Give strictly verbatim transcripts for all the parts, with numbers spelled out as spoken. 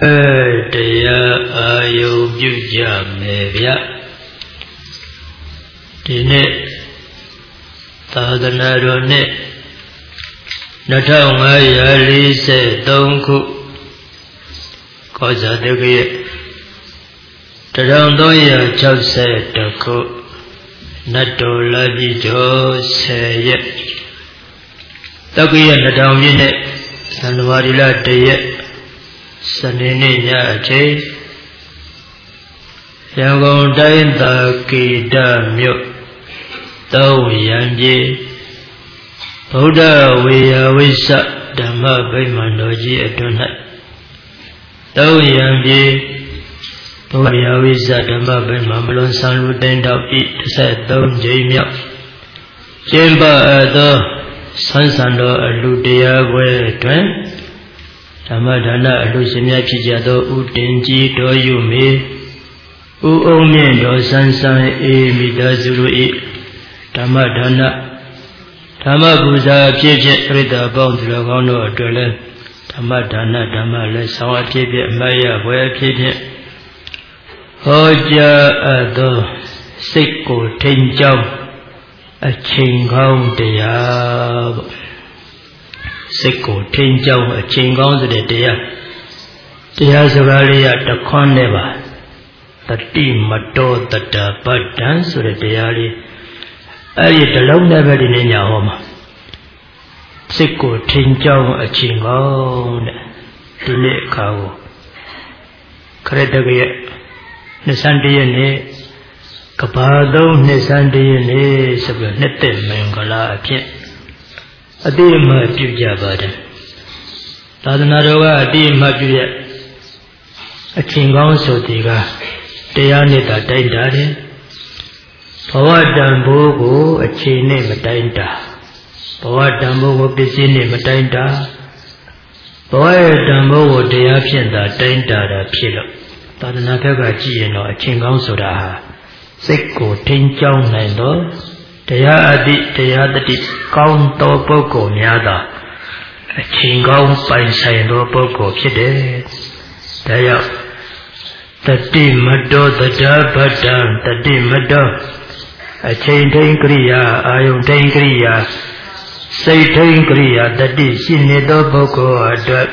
တရားအာယုပြုကြမယ်ဗျဒီနေ့သာသနာတော်နှစ်နှစ်ထောင်ငါးရာလေးဆယ်သုံးခုကောဇာတက္ကရာတစ်ထောင်သုံးရာခြောက်ဆယ်တစ်ခုနတ်တော်လာပြီကျော်ဆယ်ရက်တက္ကရာနှစ်ထောင်ပြည့်နဲ့ဇန်နဝါရီလတရက်စနေနေ့ညအချိန်ရန်ကုန်တိုင်းသာကေတမြို့တောရံပြေဗုဒ္ဓဝေယဝိစ္စဓမ္မဗိမာန်တော်ကြီးအတွင်း၌တောရံပြေဗုဒ္ဓဝေယဝိစ္စဓမ္မဗိမာန်မလွန်ဆံလူတင်တော်ဤတစ်ဆက်သုံးကြိမ်မြောက်ကျင်းပအပ်သောဆန်းဆန်တော်အလှတရားပွဲတွင်ဓမ္မဒါနအလှရှင်များဖြစ်ကြသောဥတင်ကြီးတော်ယူမေဥအောင်မြင့်တော်ဆန်းဆန်းအေးမိသားစုတို့၏ဓမ္မဒါနဓမ္မပူဇာအဖြစ်ဖြင့်ပြိတ္တာပေါင်းသူတော်ကောင်းတို့အတွက်လည်းဓမ္မဒါနဓမ္မလည်းဆောင်အဖြစ်ဖြင့်အမတ်ရဘွယ်အဖြစ်ဖြင့်ဟောကြားအပ်သောစိတ်ကိုထိန်ကြောင်းအချိန်ကောင်းတရားပေါ့စိတ်ကိုထိန်ကြောင်းအချိန်ကောင်းဆိုတဲ့တရားတရားစကားလေးရတခွန်းနဲ့ပါတတိမတောတတပတ္တံဆိုတဲ့တရားလေးအဲ့ဒီတလုံးနဲ့ပဲဒီနေ့ညဟောမှာစိတ်ကိုထိန်ကြောင်းအချိန်ကောင်းတဲ့ဒီနေ့အခါကိုခရတကရဲ့နှစ်ဆန်းတရက်နေ့ကဘာသုံးနှစ်ဆန်းတရက်နေ့ဆိုပြီးနှစ်သက်မင်္ဂလာအဖြစ်အတိအမှပြုကြပါတယ်သာသနာတော်ကအတိအမှပြုရအချိန်ကောင်းဆိုဒီကတရားနဲ့တာတိုက်တာတယ်ဘဝတန်ဖိုးကိုအချိန်နဲ့မတိုင်းတာဘဝတန်ဖိုးကိုပစ္စည်းနဲ့မတိုင်းတာဘဝရဲ့တန်ဖိုးကိုတရားဖြင့်သာတိုင်းတာတာဖြစ်လို့သာသနာ့ဘက်ကကြည့်ရင်တော့အချိန်ကောင်းဆိုတာဟာစိတ်ကိုထိန်းကျောင်းနိုင်တော့တရားအတိတရားတတိကောင်းသောပုဂ္ဂိုလ်များသာအချိန်ကောင်းပိုင်ဆိုင်သောပုဂ္ဂိုလ်ဖြစ်တယ်။ဒါကြောင့်တတိမတောတတဗတ္တံတတိမတောအချိန်ထိန်ကရိယာအာယုန်ထိန်ကရိယာစိတ်ထိန်ကရိယာတတိရှိနေသောပုဂ္ဂိုလ်အတွက်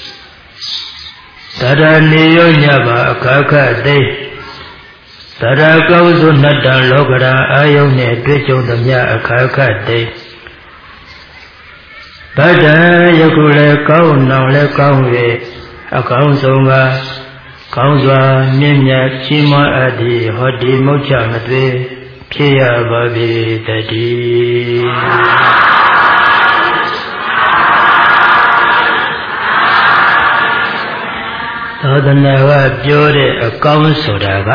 တရဏီယောညပါအခါခသိတရကောင်းစုနတ္တလောကရာအာယုန်နဲ့တွေ့ကြုံသမျှအခါခသိဗတ္တယခုလည်းကောင်းနောင်လည်းကောင်း၍အကောင်းဆုံးကကောင်းစွာမြင့်မြတ်ချီးမွမ်းအပ်သည့်ဟောဒီမုတ်ချမသွေဖြစ်ရပါပြီတည်းသာသနာကပြောတဲ့အကောင်းဆိုတာက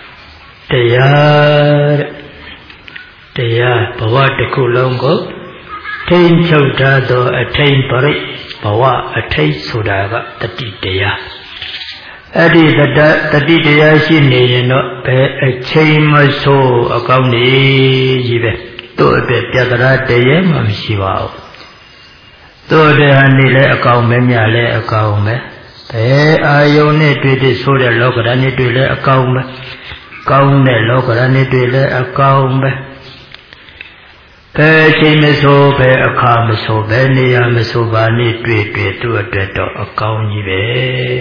တရားတရားဘဝတစ်ခုလုံးကိုထိန်းချုပ်ထားသောအထိန်ပရိဘဝအထိတ်ဆိုတာကတတိတရားအဲ့ဒီတတတတိတရားရှိနေရင်တော့ဘယ်အချိန်မဆိုးအကောင်းနေကြီးပဲတို့အတွက်ပြတရာတည်းမှမရှိပါဘူးတို့အတွက်ဟာနေလဲအကောင်းပဲမြလဲအကောင်းပဲဘယ်အာယုန်နဲ့တွေ့တဲ့ဆိုးတဲ့လောကဓာတ်နဲ့တွေ့လဲအကောင်းပဲကောင်းတဲ့လောကဓာတ်နဲ့တွေ့လဲအကောင်းပဲဘယ်အချိန်မဆိုးဘယ်အခါမဆိုးဘယ်နေရာမဆိုးပါနဲ့တွေ့တွေ့တို့အတွက်တော့အကောင်းကြီးပဲ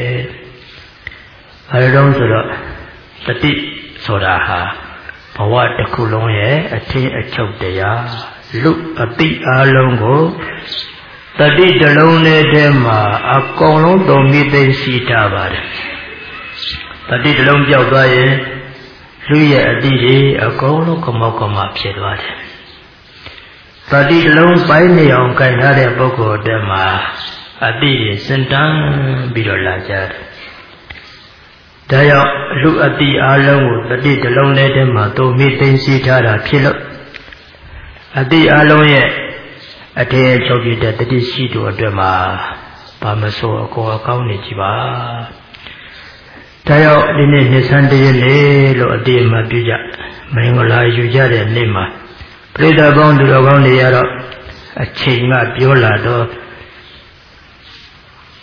အဲဒါဆိုတော့တတိဆိုတာဟာဘဝတစ်ခုလုံးရဲ့အထင်းအချုပ်တရားလူအတိအလုံးကိုတတိတလုံးနဲ့တည်းမှာအကုန်လုံးတော်မိသိရှိထားပါတယ်တတိတလုံးပြောက်သွားရင်လူရဲ့အတိတွေအကုန်လုံးကမောက်ကမဖြစ်သွားတယ်တတိတလုံးပိုင်းနေအောင်ကြင်ထားတဲ့ပုဂ္ဂိုလ်တည်းမှာအတိတွေစင်တန်းပြီးတော့လာကြတယ်ဒါကြောင့်လူအတိအလုံးကိုတတိတလုံးနဲ့တည်းမှာတော်မိသိရှိထားတာဖြစ်လို့အတိအလုံးရဲ့အထည်ချုပ်ပြတဲ့တတိရှိသူအတွက်မှာဘာမဆိုအကောအကောင်းနေကြပါဒါကြောင့်ဒီနေ့နှစ်ဆန်းတရက်လေးလို့အတိအမှပြုကြမင်္ဂလာယူကြတဲ့နေ့မှာပြိတ္တာပေါင်းသူတော်ကောင်းတွေရတော့အချိန်ကပြောလာတော့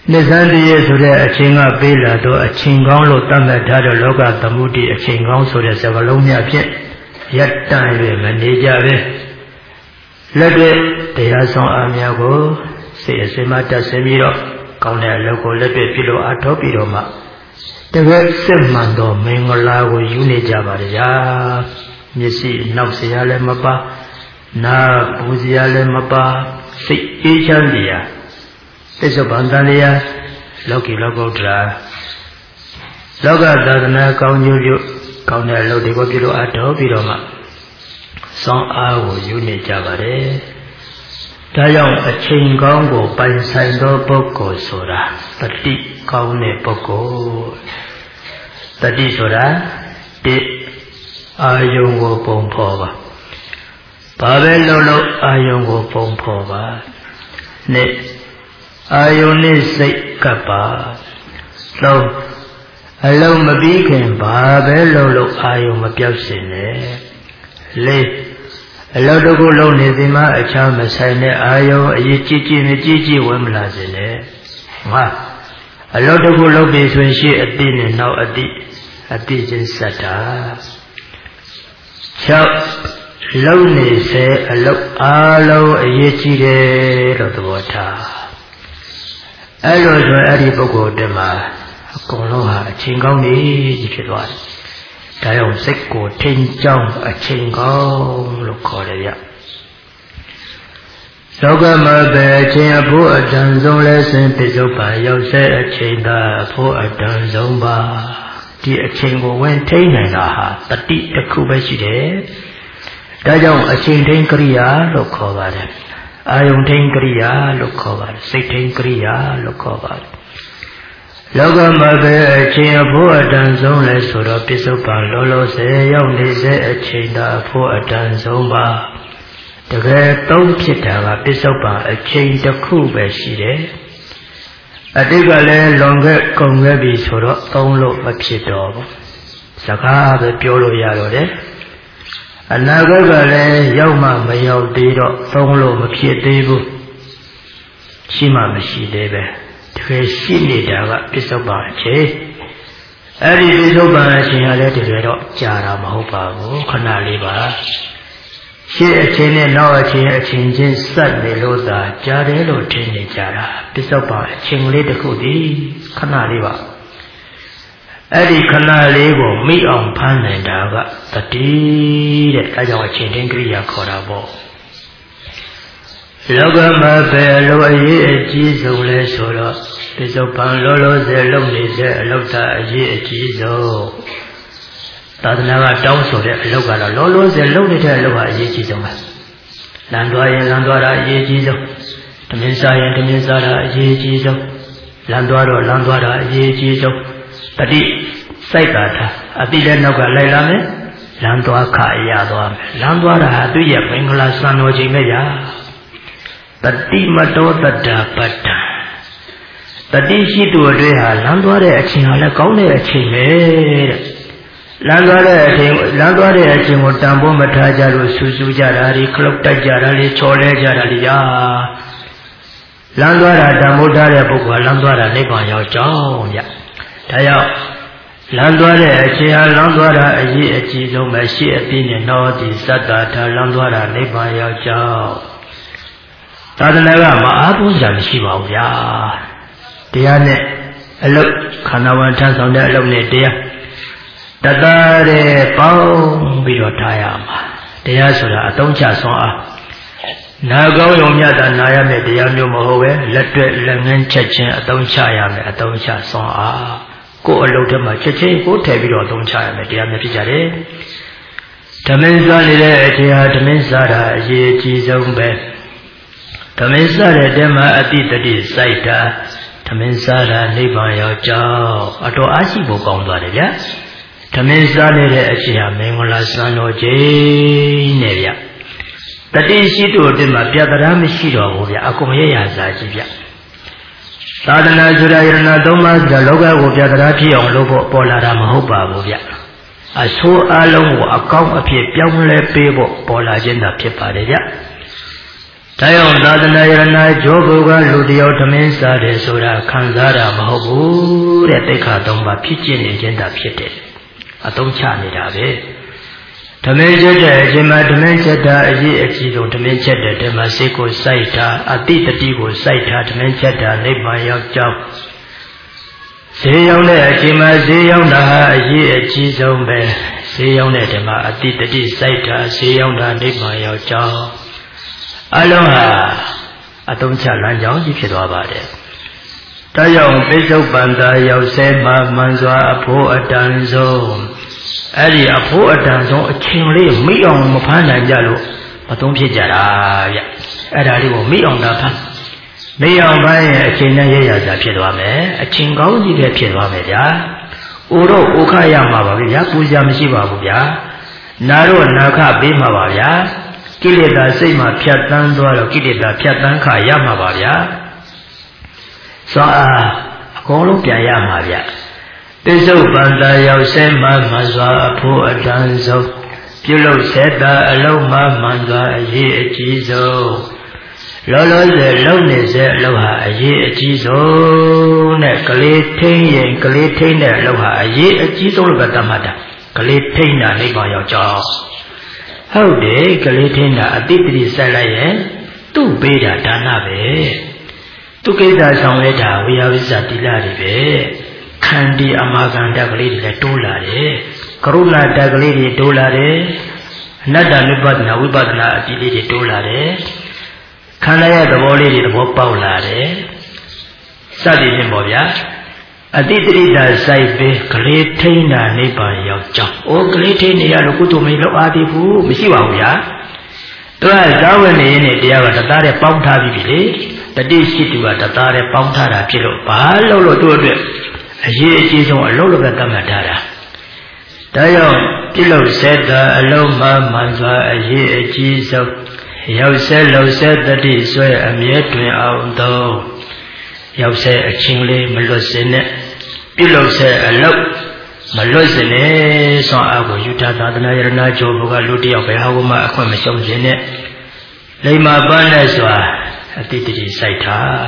Nisandi Sura Achinga Bela do Achingang Tama Dada Loga Tamuti Achingang Sura Savalomia Pit Yat Time Manija Lebe Teyason Amiago Se Semata Semiro Kauna Logo Lebe Pilo Atopiroma The Red Semando Mengolago Unijabaria Missy Nausiale Mapa Na Buziale Mapa Si Ichandia Eso Bandalia Loki Logodra Loga Dadana Kaunyu Kauna Lodigo Pilo Atopiroma Song Awo Unijabare Tayong a chain gongo by Sando Boko Sora, the deep Kaune Boko. The Disora, the Ayongo Pompova. Pavelolo Ayongo Pompova. Ne Ayone Se Kappa. So, alone a beacon, Pavelolo Ayoma Piosine. Le A lot of good lonely Dima, a charm, a sign, Ayo, a Yichi, a Gigi, Wemlazine. A lot of good lobbies when she a din and now a di, a digin sata. Chop, lonely say, a look, alo, a Yichi, of the water. Allo, Adibogo, Dema, a Koloha, a Chingoni, if it was. Tayong Seko Ting Chong a Chingong Lokoria Sogama Be Chingapu a Danzong Lesson Pizopa Yose a Chinga for a Danzomba Di a Chingo when Tainanaha, the deep the Kubashide Tayong a Ching Korea Lokovar Ayong Ting Korea Lokovar Siting Korea Lokovar Loga Mabe Chingapu a Danzong Lesoro Pisopa Lolo Se Young Lise a Chinda for a Danzomba The Great Tom Pitava Pisopa a Chain the Kube Shide A Digale Longer Congabi Soro Tonlo Mapito Saka the Piolo Yarode A Nagagale Yoma Mayo Dido Tonlo Mapito Shima Mashidebe Shinidaga Pisoba Che Adi Pisoba China Leto Jara Mahopa Kanaliba She a chain now a chain a changing Sunday Loda Jarelo Tini Jara Pisoba Chingli the Kudi Kanaliba Adi Kanalibo me on Pan and Daga the deed I don't change Gria Korabo Logama Bello a Jesus Solo Pisopan Lolo the lonely the Lota a Jesus Tadanaga down so that Loga Lolo the lonely the Loa Jesus Landua and Landora Jesus the Messiah and the Messiah Jesus Landuaro Landuara Jesus Tadi Saikata Abida Noga Lailame Landua Kayadwa Landuara Duya Bengala Sano Jimeya Tadi Mato Tada Pata Tadi Shitu Adreha, Landware Achinala Kaune Achime Landware Landware Achimo Tambo Matajaru Suzu Jarari, Klopta Jarali, Chole Jaralia Landwara Damodare Buka, Landwara Nepa Yao Chong Taya Landware Achia, Landwara Aji Achizo Mashi Atine Nodi Satata, Landwara Nepa Yao Chong Tadanaga Maabu Shiva Ya Diane a look Kanawan Chance on that lonely dear Tadare Pong Bidotayama Dea Sura Atoncha Soa Nago Yomyada Nayame Diamu Mohoe Let Langan Chechin Atonchayame Atoncha Soa Go a Lotama Cheche Go Tabiro Atonchayame Diame Pijare Taminza Lile Etia Taminsara Ye Chizombe Taminsara Dema Atitadi Saita Taminsara Niban Yao Chao Ato Ashibo Kondwaria Taminsara Achia Mengola Sano J Nevia Tati Shito Dima Piataram Shiro Akumaya Zajibia Tadana Zurayana Doma the Loga Wopiatarati on Lobo Polaram Hopa Wovia A so along account of a young people Pola Jenda Piparia ဒါကြောင့်သာသနာယရဏကျိုးဘုကလူတယောက်သမင်းစားတယ်ဆိုတာခံစားတာမဟုတ်ဘူးတဲ့တိခါသုံးပါဖြစ်ကျင်နေခြင်းသာဖြစ်တယ်အသုံးချနေတာပဲသမင်းချက်တဲ့အချိန်မှာသမင်းချက်တာအရေးအကြီးဆုံးသမင်းချက်တဲ့ဓမ္မစိတ်ကိုစိုက်တာအတိတတိကိုစိုက်တာသမင်းချက်တာနိဗ္ဗာန်ရောက်ကြောင်းဈေးရောက်တဲ့အချိန်မှာဈေးရောက်တာဟာအရေးအကြီးဆုံးပဲဈေးရောက်တဲ့ဓမ္မအတိတတိစိုက်တာဈေးရောက်တာနိဗ္ဗာန်ရောက်ကြောင်းအလုံးဟာအတုံးချလမ်းကြောင်းကြီးဖြစ်သွားပါတယ်။ဒါကြောင့်ပိဿုပန္တာရောက်ဆဲမှာမှန်စွာအဖို့အတန်ဆုံးအဲ့ဒီအဖို့အတန်ဆုံးအချိန်လေးမိအောင်မဖမ်းနိုင်ကြလို့မသုံးဖြစ်ကြတာဗျ။အဲ့ဒါလေးကိုမိအောင်သာဖမ်းမိအောင်ဖမ်းရင်အချိန်နဲ့ရရစာဖြစ်သွားမယ်။အချိန်ကောင်းကြီးပဲဖြစ်သွားမယ်ဗျာ။အိုတော့အိုခရမှာပါဗျာ။ပူဇာမရှိပါဘူးဗျာ။နာတော့နာခပေးမှာပါဗျာ။ကိလေသာစိတ်မှာဖြတ်တန်းသွားတော့ကိလေသာဖြတ်တန်းခါရမှာပါဗျာ။သောအားအကုန်လုံးပြန်ရမှာဗျ။ပိဿုပန္တာရောက်ဆဲမှမှန်စွာအဖို့အတန်ဆုံးပြုလုပ်ဆဲတာအလုံးမှမှန်စွာအရေးအကြီးဆုံးလောလောဆယ်လုံနေဆဲအလုံးဟာအရေးအကြီးဆုံးနဲ့ကလေးထိန်ရင်ကလေးထိန်တဲ့အလုံးဟာအရေးအကြီးဆုံးလို့ပဲသတ်မှတ်တာကလေးထိန်တာနိဗ္ဗာန်ရောက်ကြောင်းဟုတ်တယ်ကလေးထင်းတာအတိပတိဆက်လိုက်ရင်သူ့ပေးတာဒါနပဲသူကိစ္စဆောင်လဲတာဝိယဝိဇ္ဇတိလတွေပဲခန္တီအမာကန္တကလေးတွေလည်းတိုးလာတယ်ကရုဏာတကလေးတွေတိုးလာတယ်အနတ္တနုပဒနာဝိပဿနာအတိလေးတွေတိုးလာတယ်ခန္ဓာရဲ့သဘောလေးတွေသဘောပေါက်လာတယ်စသည်ဖြင့်ပေါ့ဗျာအတိတရိတာစိုက်ပေးကလေးထိန်းတာနိဗ္ဗာန်ရောက်ကြောင်းအိုကလေးထိန်းနေရလို့ကုသိုလ်မလုပ်အားသေးဘူးမရှိပါဘူးဗျာသူကဇာဝနေနဲ့တရားကတသားတဲ့ပေါင်းထားပြီးပြီလေတတိရှိသူကတသားတဲ့ပေါင်းထားတာဖြစ်လို့ဘာလို့လို့သူ့အတွက်အရေးအကြီးဆုံးအလုံးလုံးပဲသတ်မှတ်ထားတာဒါကြောင့်ပြုလုပ်စေတာအလုံးမှမှန်စွာအရေးအကြီးဆုံးရောက်ဆဲလုံဆဲတတိဆွဲအမြဲတွင်အောင်သောရောက်ဆဲအချင်းလေးမလွတ်စင်နဲ့ပြုလုပ်ဆဲအလုပ်မလွတ်စင်နဲ့ဆွမ်းအားကိုယူထားသာသနာယရဏကျိုးဘုကလူတယောက်ပဲဟာကမှအခွင့်မရှုံးစင်နဲ့လိမ္မာပန်းနဲ့စွာအတိတ္တိစိုက်ထား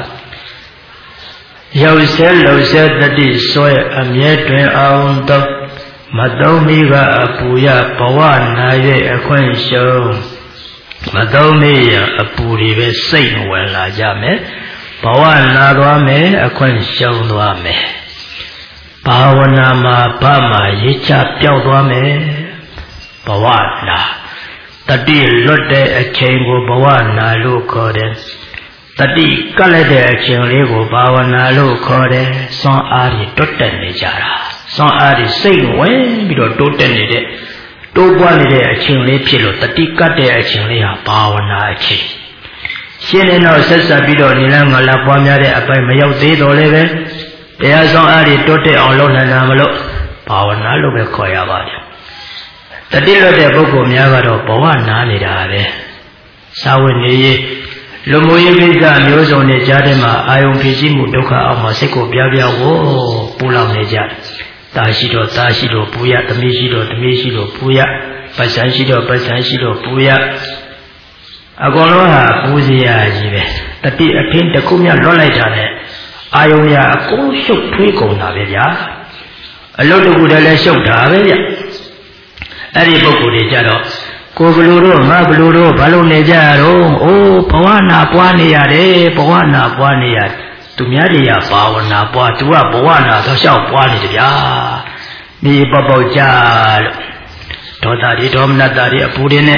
ရောက်ဆဲလုံဆဲတတိဆွဲအမြဲတွင်အောင်တော့မသုံးမိကအပူရဘဝနာ၍အခွင့်ရှုံးမသုံးမိရအပူတွေပဲစိတ်ဝင်လာကြမယ်ဘဝနာသွားမယ်အခွင့်ရှုံးသွားမယ်ဘာဝနာမှာဘာမှရစ်ချပြောက်သွားမယ်ဘဝနာတတိလွတ်တဲ့အချိန်ကိုဘဝနာလို့ခေါ်တယ်တတိကပ်လိုက်တဲ့အချိန်လေးကိုဘာဝနာလို့ခေါ်တယ်စွမ်းအားတွေတွတ်တက်နေကြတာစွမ်းအားတွေစိတ်ဝင်ပြီးတော့တိုးတက်နေတဲ့တိုးပွားနေတဲ့အချိန်လေးဖြစ်လို့တတိကပ်တဲ့အချိန်လေးဟာဘာဝနာအချိန်ရှင်းနေတော့ဆက်ဆက်ပြီးတော့နိလန်းငလာပွားများတဲ့အပိုင်းမရောက်သေးတော့လည်းပဲတရားဆောင်အားတွေတိုးတက်အောင်လုပ်နိုင်တာမလို့ဘာဝနာလို့ပဲခေါ်ရပါတယ်တတိလွတ်တဲ့ပုဂ္ဂိုလ်များကတော့ဘဝနာနေတာပဲစာဝတ်နေရေးလူမှုရေးကိစ္စမျိုးစုံနဲ့ကြားထဲမှာအာယုံဖြစ်ရှိမှုဒုက္ခအောက်မှာစိတ်ကိုပြပြဝိုးပူလောင်နေကြတာရှိတော့တာရှိတော့ပူရသမီးရှိတော့သမီးရှိတော့ပူရပတ်စံရှိတော့ပတ်စံရှိတော့ပူရအကုန်လုံးဟာပူစရာကြီးပဲတတိအထင်းတစ်ခုမြလွတ်လိုက်တာနဲ့အာယုံရအကုန်ရှုပ်ထွေးကုန်တာပဲဗျာအလုပ်တစ်ခုတည်းလည်းရှုပ်တာပဲဗျအဲ့ဒီပုဂ္ဂိုလ်တွေကြတော့ကိုဘလူတို့ငါဘလူတို့ဘာလို့နေကြရတော့အိုးဘဝနာပွားနေရတယ်ဘဝနာပွားနေရသူများတွေကဘာဝနာပွားသူကဘဝနာတော့လျှောက်ပွားနေတယ်ဗျာမြေပေါက်ပေါက်ကြလို့ဒေါသတွေဒေါမနတတွေအပူတွေနဲ့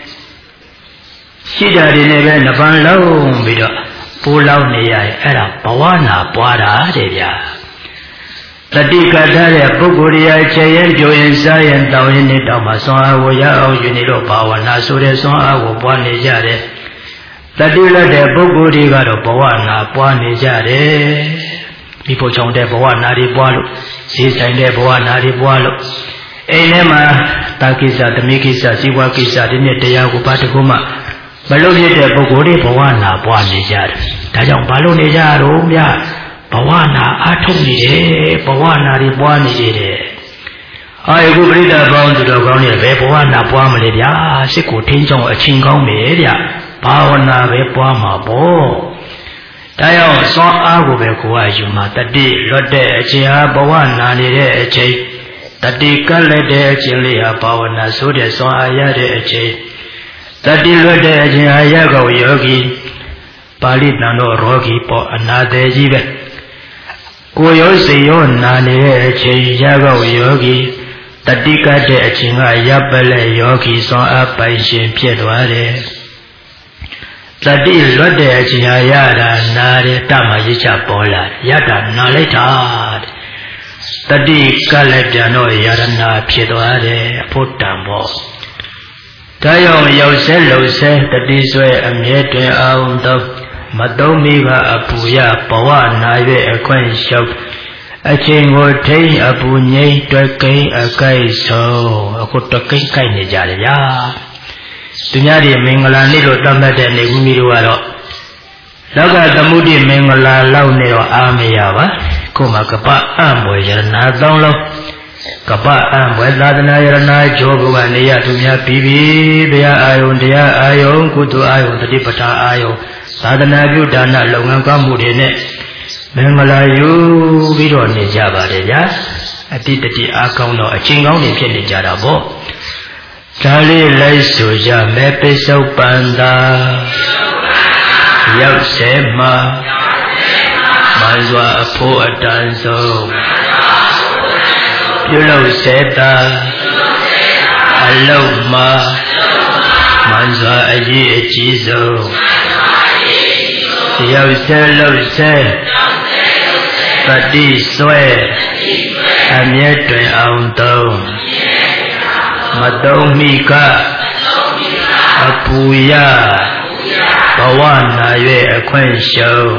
ရှိတာတွေနဲ့ပဲနှပန်းလုံးပြီးတော့ပူလောင်နေရရင်အဲ့ဒါဘဝနာပွားတာတဲ့ဗျာတတိကထားတဲ့ပုဂ္ဂိုလ်ရာခြေရင်ကြိုရင်စားရင်တောင်းရင်နေတောင်းမှဆွမ်းအားကိုရအောင်ယူနေတော့ဘာဝနာဆိုတဲ့ဆွမ်းအားကိုပွားနေကြတယ်တတိလက်တဲ့ပုဂ္ဂိုလ်တွေကတော့ဘဝနာပွားနေကြတယ်ဒီဖို့ချောင်းတဲ့ဘဝနာတွေပွားလို့ဈေးဆိုင်တဲ့ဘဝနာတွေပွားလို့အိမ်ထဲမှာတာကိစ္စသမီးကိစ္စဇီဝကိစ္စဒီနေ့တရားကိုဘာတခုမှမလုပ်ရတဲ့ပုဂ္ဂိုလ်တွေဘဝနာပွားနေကြတယ်ဒါကြောင့်ဘာလို့နေကြတော့ဗျာဘဝနာအားထုတ်နေတယ်ဘဝနာတွေပွားနေတယ်အာယခုပရိသတ်ပေါင်းသူတော်ကောင်းတွေဘယ်ဘဝနာပွားမလဲဗျာစိတ်ကိုထိန်းချောင်းအချင်းကောင်းပဲဗျဘဘာဝနာပဲပွားမှာပေါ့ဒါကြောင့်စွမ်းအားကိုပဲကိုယ်ကယူမှာတတိလွတ်တဲ့အချိန်ဟာဘဝနာနေတဲ့အချိန်တတိကပ်လိုက်တဲ့အချိန်လေးဟာဘာဝနာဆိုတဲ့စွမ်းအားရတဲ့အချိန်တတိလွတ်တဲ့အချိန်ဟာရကောယောဂီပါဠိတန်တော့ရောဂီပေါ့အနာသေးကြီးပဲကိုယ်ရောစိတ်ရောနာနေတဲ့အချိန်ရကောယောဂီတတိကပ်တဲ့အချိန်ကရပ်ပလက်ယောဂီစွမ်းအားပိုင်ရှင်ဖြစ်သွားတယ်တတိလွတ်တဲ့အချိန်ဟာရတာနာတယ်တမရစ်ချပေါ်လာရတာနာလိုက်တာတတိကလည်းပြန်တော့ယရနာဖြစ်သွားတယ်အဖို့တန်ပေါ့ဒါကြောင့်ရောက်ဆဲလုံဆဲတတိဆွဲအမြဲတွင်အောင်တော့မတုံးမိကအပူရဘဝနာ၍အခွင့်လျှောက်အချိန်ကိုထိန်အပူငိမ့်တွက်ကိန်းအကိုက်ဆုံးအခုတွက်ကိန်းကိုက်နေကြတယ်ဗျာသူများတွေမင်္ဂလာနေ့လို့တတ်မှတ်တဲ့နေဦးမီတို့ကတော့လောကသမုဒိမင်္ဂလာလောက်နေတော့အားမရပါကိုမှကပအံ့ဘွယ်ယရနာသုံးလုံးကပအံ့ဘွယ်သာသနာယရနာကျော်ဘုရားနေရသူများပြီးပြီတရားအာယုန်တရားအာယုန်ကုသိုလ်အာယုန်တတိပဋ္ဌာအာယုန်သာသနာပြုဒါနလုပ်ငန်းကောင်းမှုတွေနဲ့မင်္ဂလာယူပြီးတော့နေကြပါတယ်ဗျာအတိတတိအားကောင်းတော့အချိန်ကောင်းတွေဖြစ်နေကြတာပေါ့ဒါလေးလိုက်ဆိုကြမယ်ပိဿုပန္တာရောက်စေမှာမှန်စွာအဖို့အတန်ဆုံးပြုလုပ်စေတာအလုံးမှာမှန်စွာအရေးအကြီးဆုံးရောက်စေလို့စေတတိဆွဲအမြဲတွင်အောင်သုံးမတုံးမိကအပူရဘဝနာ၍အခွင့်ရှုံး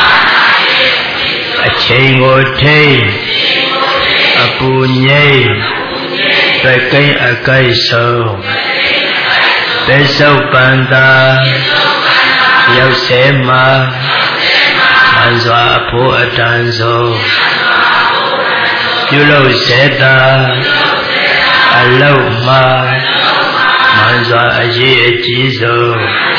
အချိန်ကိုထိန်အပူငိမ့်တွက်ကိန်းအကိုက်ဆုံးပိဿုပန္တာရောက်စေမှာမှန်စွာအဖို့အတန်ဆုံးပြုလုပ်စေတာအလုံးမှာမှန်စွာအရေးအကြီးဆုံး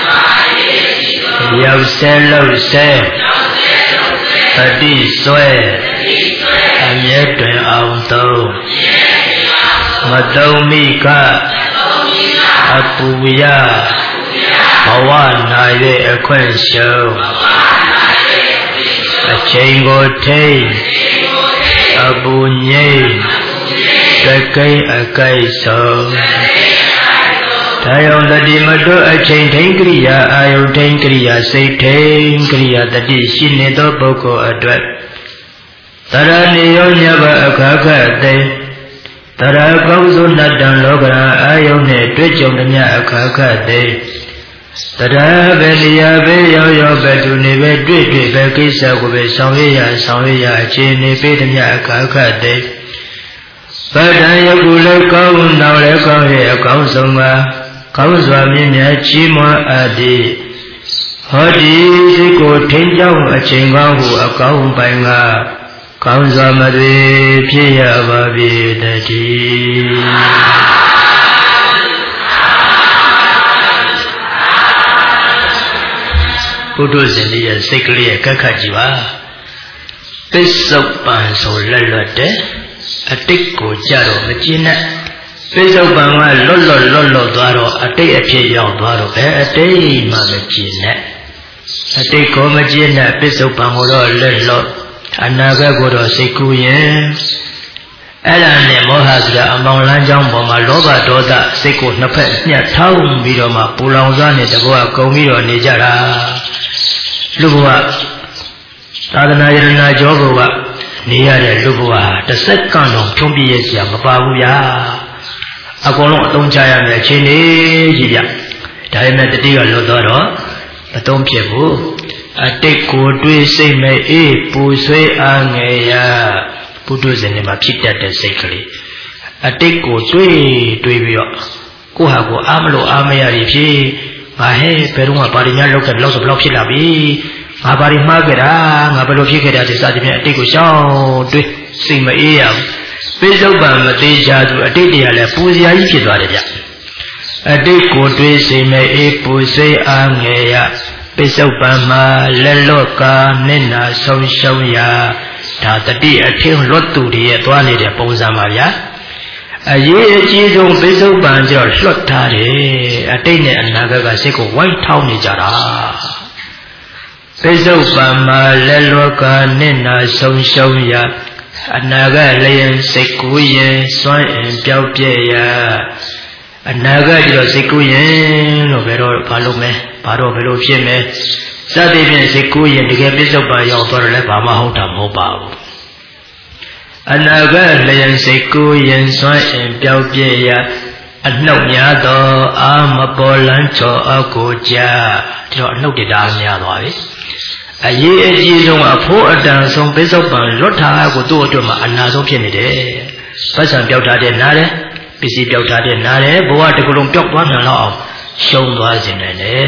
ရောက်ဆဲလို့ဆဲတတိဆွဲအမြဲတွင်အောင်သုံးမတုံးမိကအပူရဘဝနာ၍အခွင့်ရှုံးအချိန်ကိုထိန်အပူငိမ့်တကိန်းအကိုက်ဆုံးဒါယောတတိမတွအချိန်ထိန်ကရိယာအာယုထိန်ကရိယာစိတ်ထိန်ကရိယာတတိရှိနေသောပုဂ္ဂိုလ်အတွက်တရဏိယောညဘအခါခသိတရကောင်းစုနတ္တံလောကရန်အာယုနှင့်တွေ့ကြုံသည်များအခါခသိတရဘေလျာဘေရောက်ရောက်ပဲသူနေပဲတွေ့တွေ့ပဲကိစ္စကိုပဲဆောင်ရွက်ရဆောင်ရွက်ရအခြေအနေပေးသည်များအခါခသိဗဒ္ဒံယခုလည်းကောင်းနောက်လည်းကောင်းရဲ့အကောင်းဆုံးပါကောင်းစွာမြင့်မြတ်ချီးမွမ်းအပ်သည်ဟောဒီစိတ်ကိုထိန်းကျောင်းအချိန်ကောင်းဟုအကောင်းပိုင်ကကောင်းစွာမသွေဖြစ်ရပါပြီတည်းဘုဒ္ဓဇင်ရဲ့စိတ်ကလေးကက်ခတ်ကြည့်ပါပိဿုပန်ဆိုလက်လွတ်တဲ့အတိတ်ကိုကြတော့မကျင်နဲ့ပိဿုပန်ကလွတ်လွတ်လွတ်လွတ်သွားတော့အတိတ်အဖြစ်ရောက်သွားတော့အဲအတိတ်မှမကျင်နဲ့အတိတ်ကိုမကျင်နဲ့ပိဿုပန်ကိုတော့လက်လွတ်အနာဂတ်ကိုတော့စိတ်ကူးရင်အဲ့ဒါနဲ့မောဟဆိုတာအမောင်လမ်းကြောင်းပေါ်မှာလောဘဒေါသစိတ်ကိုနှစ်ဖက်ညှက်ထောင်းပြီးတော့မှပူလောင်စွာနဲ့တကောကုံပြီးတော့နေကြတာလူဘဝသာသနာယရနာကျောဘုကနေရတဲ့လူဘဝတစ်စက္ကန့်တော့ဖြုံးပြည့်ရစရာမပါဘူးဗျာအကုန်လုံးအသုံးချရမယ်အချိန်လေးကြီးဗျဒါပေမဲ့တတိကလွတ်တော့တော့မသုံးဖြစ်ဘူးအတိတ်ကိုတွေးစိတ်မဲ့အေးပူဆွေးအားငယ်ရဘုဒ္ဓဇင်မှာဖြစ်တတ်တဲ့စိတ်ကလေးအတိတ်ကိုတွေးတွေးပြီးတော့ကိုယ့်ဟာကိုအားမလို့အားမရရဖြစ်ငါဟဲ့ဘယ်တော့မှပါရမီလောက်ခဲ့လောက်ဆိုဘလောက်ဖြစ်လာပြီငါပါရမှားခဲ့တာငါဘယ်လိုဖြစ်ခဲ့တာဒီစသဖြင့်အတိတ်ကိုရှောင်းတွေးစိတ်မအေးရဘူးပိဿုပန်မသေးချာသူအတိတ်တရားလည်းပူစရာကြီးဖြစ်သွားတယ်ဗျ a tiết của tuy sĩ mê y bù suy a nghệ ya bê sâu bà mà lê lô ca nên là sông sông ya thả tất đi ở thiên lót tù đi toa này để bông ra mà ya a dễ chỉ dùng bê sâu bà cho lót thả đi a đây này anh naga ga sẽ có quay thao này cho đó bê sâu bà mà lê lô ca nên là sông sông ya anh naga lấy sẽ cú ye xoay béo bia ya anh naga đi rồi sẽ cú ye nó về rồi phá lục mẹ phá rồi về rồi phía mẹ gia đình sẽ cú ye để cái biết đâu bà giàu tôi lại bà mà không thầm không bảo anh naga lấy sẽ cú ye xoay béo bia ya anh nấu nhà đó à mà bỏ lăn cho à cô cha cho anh nấu để đào nhà rồi a ye ji long a pho a tan song pe sok pan lot tha ko tu atwat ma ana song phit ne de pat san pyauk tha de na de pisi pyauk tha de na de bwa takulong pyauk twa nyan law aung shong twa sin ne de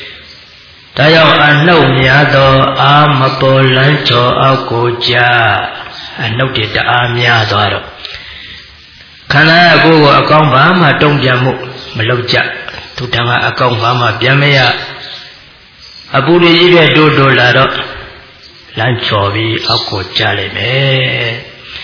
da yaung a nau mya tho a ma paw lan chaw a ko cha a nau de ta a mya twa do khana ko ko a kaung ba ma tong pyan mu ma lauk ja tu tan a kaung ba ma pyan me ya a phu de ji de do do la do lan chaw bi a ko cha lai me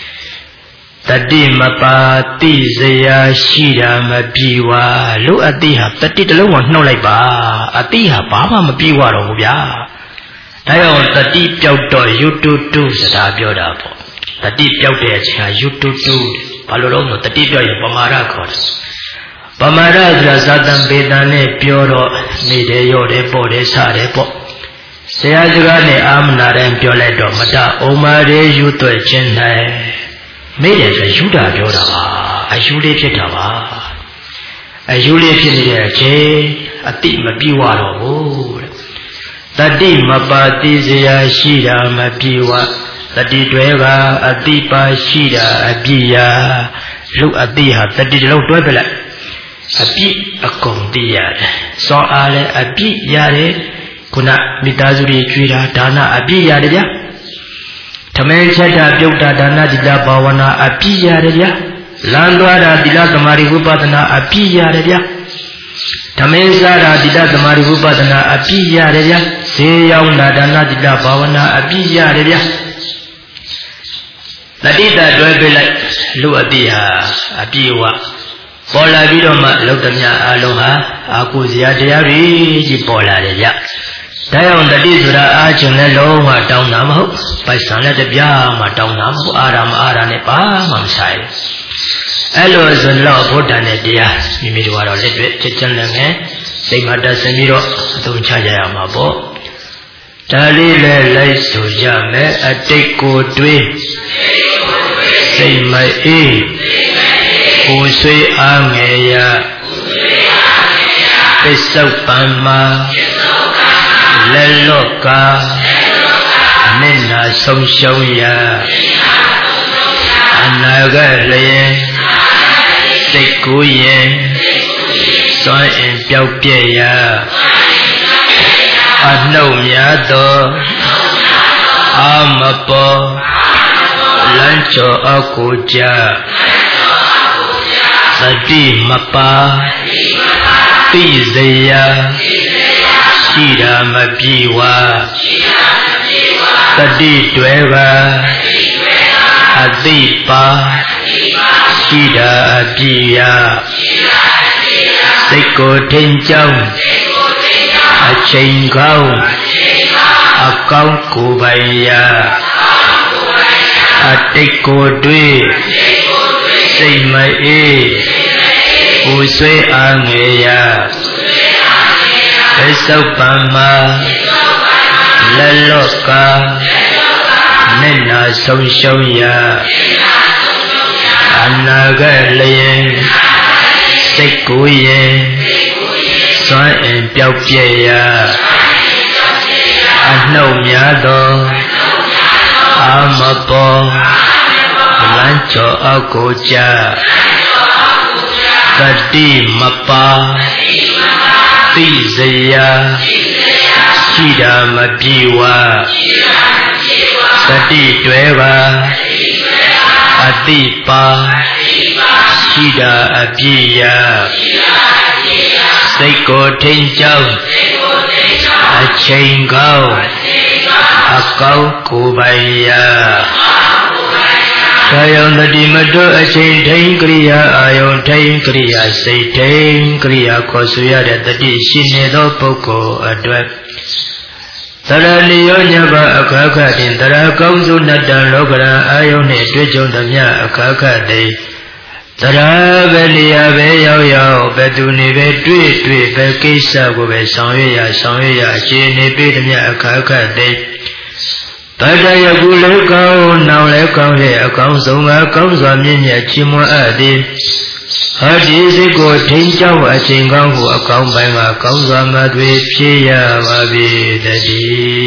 tati ma pa ti zaya shi da ma pi wa lo a ti ha tati tလုံးကိုနှုတ်လိုက်ပါအတိဟာဘာမှမပြီးွားတော့ဘူးဗျာဒါကြောင့်တတိပြောက်တော့ယုတုတုစကားပြောတာပေါ့တတိပြောက်တဲ့အချိန်ဟာယုတုတုဘာလို့လဲဆိုတတိပြောက်ရင်ပမာဒခေါ်တယ်ပမာဒဆိုတာဇာတံပေတံနဲ့ပြောတော့နေတယ်ရော့တယ်ပေါ့တယ်စတယ်ပေါ့ဆရာစကားနဲ့အာမနာတိုင်းပြောလိုက်တော့မတဩမာရေယူသွဲ့ခြင်းနိုင်မေ့တယ်ဆိုယူတာပြောတာပါအယူလေးဖြစ်တာပါအယူလေးဖြစ်နေတဲ့အချိန်အတိမပြေဝတော့ဘူးတဲ့တတိမပါတိစရာရှိတာမပြေဝတတိတွေကအတိပါရှိတာအပြည့်ရာလူအတိဟာတတိတလုံးတွဲပြလိုက်အပြည့်အကုန်တည်ရတယ်စောအားလည်းအပြည့်ရတယ်ခုနမိသားစုတွေကြွေးတာဒါနအပြည့်ရတယ်ဗျာထမင်းချက်တာပြုတ်တာဒါနသီလဘာဝနာအပြည့်ရတယ်ဗျာလမ်းသွားတာသီလသမာဓိဝိပဿနာအပြည့်ရတယ်ဗျာထမင်းစားတာသီလသမာဓိဝိပဿနာအပြည့်ရတယ်ဗျာဈေးရောက်တာဒါနသီလဘာဝနာအပြည့်ရတယ်ဗျာတတိတတွဲပြလိုက်လူအတိဟာအပြည့်ဝပေါ်လာပြီးတော့မှလုတ်သမျှအလုံးဟာအာကုဇရာတရားတွေကြီးပေါ်လာတယ်ဗျဒါကြောင့်တတိဆိုတာအားချင်းနဲ့လုံးဝတောင်းတာမဟုတ်ပိုက်ဆံနဲ့တပြားမှတောင်းတာမဟုတ်အာရမအာရနဲ့ပါမှမဆိုင်အဲ့လိုဆိုတော့ဘုဒ္ဓနဲ့တရားမိမိတို့ကတော့လက်တွေ့ချက်ချင်းလည်းငယ်စိတ်မှတဆင်ပြီးတော့အသုံးချကြရမှာပေါ့ဒါလေးလည်းလိုက်ဆိုရမယ်အတိတ်ကိုတွေးစိတ်မအေးကိုဆွေးအားငယ်ရပစ္စုပန်မှာလက်လော့ကာမျက်နာဆုံးရှုံးရအနာဂတ်လျင်စိတ်ကူးရင်စွန့်အင်ပြောက်ပြဲ့ရအနှုတ်များသောအာမပေါ်လမ်းကျော်အကိုကြသတိမပါသိစေရရှိတာမပြေဝတတိတွေကအသိပါရှိတာအပြေရစိတ်ကိုထိန်ကြောင်းအချိန်ကောင်းအကောင်းကိုပိုင်ရအတိတ်ကိုတွေးစိတ်မအေးကိုဆွေးအားငယ်ရပစ္စုပန်မှာလက်လော့ကာမျက်နာဆုံးရှုံးရအနာဂတ်လျင်စိတ်ကိုရင်စွန့်အင်ပြောက်ပြဲ့ရအနှုတ်များသောအာမပေါ်လမ်းကျော်အကိုကြတတိမပါသိစေရရှိတာမပြေဝတတိတွေကအတိပါရှ Shida Abiya Seiko Tinjau Achengau Akau Kubaya Sayang tadi madu acing tain kriya ayong tain kriya say tain kriya kosuya dan tadi sini do poko adwat Tara niyo nyaba akakatin tara kausu nadan lokara ayong ne tujong damya akakatin Tara beliya be yao yao betu ni be tui tui be kisa ko be sangwe ya sangwe ya chi ni be damya akakatin Pada ya gule kau nau le kau he kau sunga kau suami nya cimo adi hadi si ko tinjau acing kau hu kau banga kau suama dwi piya wabi dadi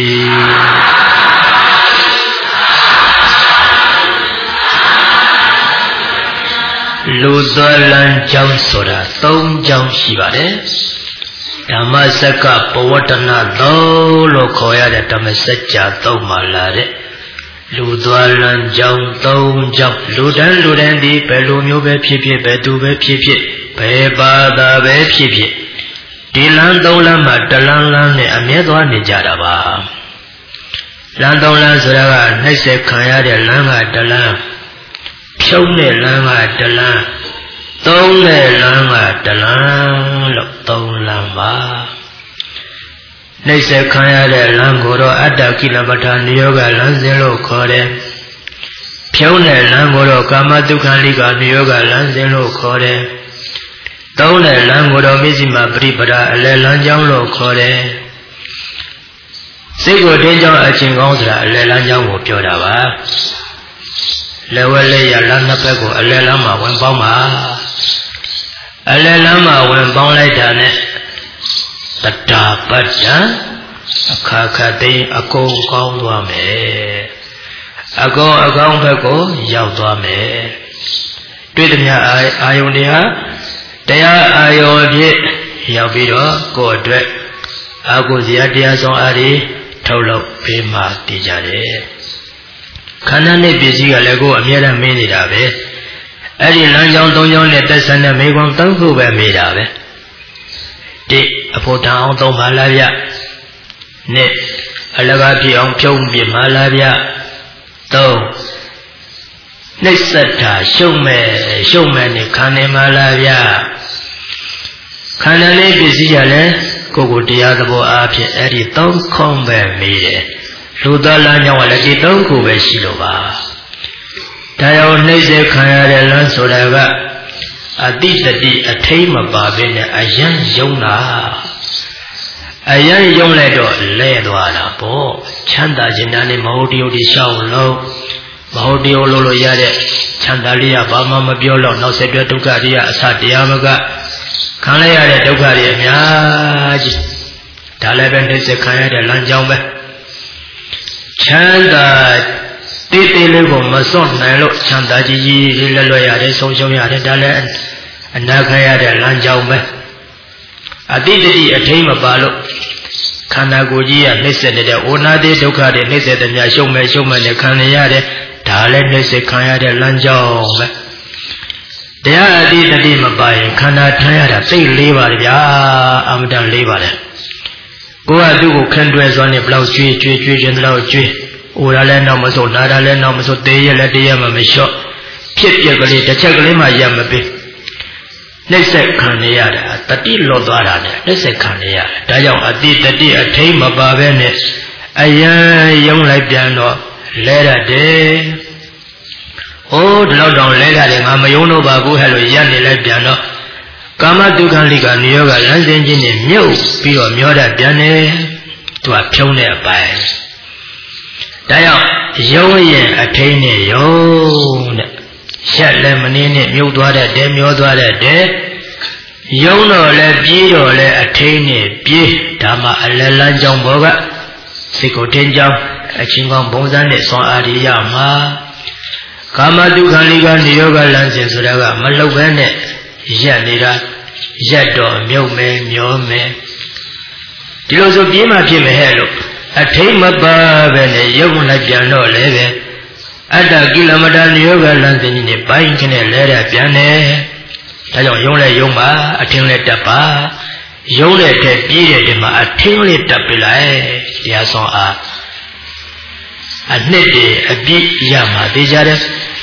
lu dalan jam sura tong jam sibare Dhamasaka Pavatana Dho lo khoya de Dhamasacca Thau ma la de Lu Twa Lan Jaung Thong Jaung Lu Dan Lu Dan di Bhe Lo Myo Be Phit Phit Bhe Tu Be Phit Phit Bhe Bada Be Phit Phit Di Lan Thong Lan ma Ta Lan Lan ne Amye Thwa ne ja da ba Lan Thong Lan soda ka Nai Se Khan ya de Lan ka Ta Lan Phyaung ne Lan ka Ta Lan Tông ne lan ka ta lan lo tông lan ba Nai se khan ya de lan ko ro atta kilapatha niyoga lan sin lo khaw de Phyaung ne lan ko ro kama dukkhalika niyoga lan sin lo khaw de Tông ne lan ko ro misima paripada ale lan jaung lo khaw de Sait ko tin jaung achin kaung soda ale lan jaung ko pyaw da ba Lewe le ya lan na phet ko ale lan ma wen paung ma Ale lama wen paung lai da ne Tata Patta Akaka Tin Akong Kaung Thwa me Akong Akong phet ko yauk thwa me Twi tamya ayong de ha Taya ayong phit yauk pi do ko atwet Ako siya taya song a de thau lauk phe ma ti ja de Khana ne pisi ka le ko amya dan meen nida be Adi lan jaung tong jaung ne tat san ne me kwang tang khu be me da be Ti apho tan aung tong ma la bya Ne alaga phi aung phyaung pit ma la bya Tong Nai sat tha shung me shung me ne khan ne ma la bya Khana ne pisi ka le ko ko taya thabo a phit adi tong khong be me de Lu Twa Lan jaung ka le ti tong khu be shi lo ba Da yaung nai se khan ya de lan soda ka Ati tati athai ma pa be ne ayan yong la Ayan yong lai do le thwa la po Chanda chin ta ne maho tiyo ti shaung lo Maho tiyo lo lo ya de Chanda li ya ba ma ma pyaw lauk Nauk set twet dukkha ti ya asa taya ma ka Khan lai ya de dukkha ti a mya ji Da lai be nai se khan ya de lan jaung be Chanda Ti ti le ko ma sot nai lo Chanda ji ji le lo ya de song shong ya de Da lai ana khan ya de lan jaung be Ati tati athai ma pa lo Khana ko ji ya nai set nede Onati dukkha ti nai set tamya shung me shung me ne khan ne ya de Da lai nai se khan ya de lan jaung be Taya ati tati ma pa yin khana than ya da Tsai le ba de bya Amadan le ba de Ko ka tu ko khan twai swa ne blau chwe chwe chwe chin lau chwe Ora le nauk ma so nada le nauk ma so te ye le te ye ma ma shot Phit pyat ka le ta chat ka le ma ya ma pi Nai set khan ne ya da Tati lot thwa da ne nai set khan ne ya Da jaung ati tati athai ma pa be ne Ayan yong lai pyan do le dat de Oh da lauk taung le da de nga ma yong do ba bu hai lo yat ne lai pyan do Kama dukkhalika niyoga lan sin chin ne myau pi do myo dat pyan ne Twa phyaung ne a pai Da yaung yong yin athai ne yong de Shat le ma ne ne myau thwa dat de myo thwa dat de Yong do le pyi do le athai ne pyi Da ma ale lan jaung bo ka Sait ko tin jaung achin kaung bong san ne swan a ri ya ma Kama dukkhalika niyoga lan sin soda ka ma lauk be ne Yat nida Yat do myau me myo me Di lo so pye ma phit me he lo Athai ma pa be ne yong lai pyan do le be Ada kilometer yoga lantin ini baik kena lera piane. Tajam yong le yong ba, ating le tapa, yong le te pire de ma ating le tapilai. Ya song a, anet de abi yama dijare.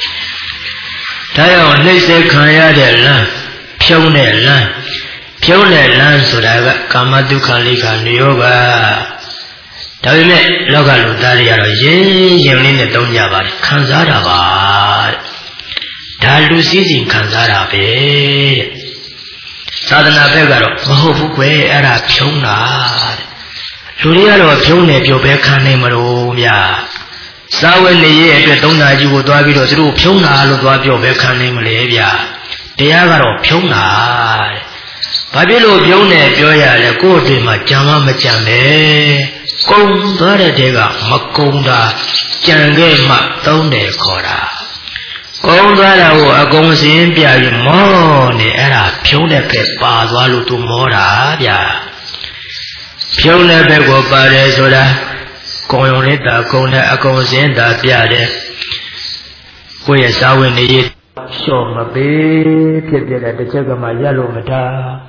Tajam ne se kaya de lan, pion le lan, pion le lan suraga kamadu kali kali yoga. Tapi me loga lu tadi ya lo ye yang ni ne dong ya ba, kanzara ba. Dalu sisi kanzara be. Sadhana be karo maho fu kwe era pyong na. Luri ya lo pyong ne pyo be kan nei ma lo mya. Sawe ne ye atwet three na ji ko twa pi do tu pyong na lo twa pyo be kan nei ma le bya. Taya karo pyong na. Ba pi lo pyong ne pyo ya le ko twe ma jam ma ma jam be. Kong twa de de ka ma kong da jan ke ma thong de khaw da. Kong twa da ko a kong sin pya pi mo ne era pyong ne phe pa twa lo tu mo da bya. Pyong ne phe ko pa de so da kong yong le ta kong ne a kong sin ta pya de. Ko ye sa wen ne ye shaw ma pe phit pit de tchet ka ma yat lo ma tha.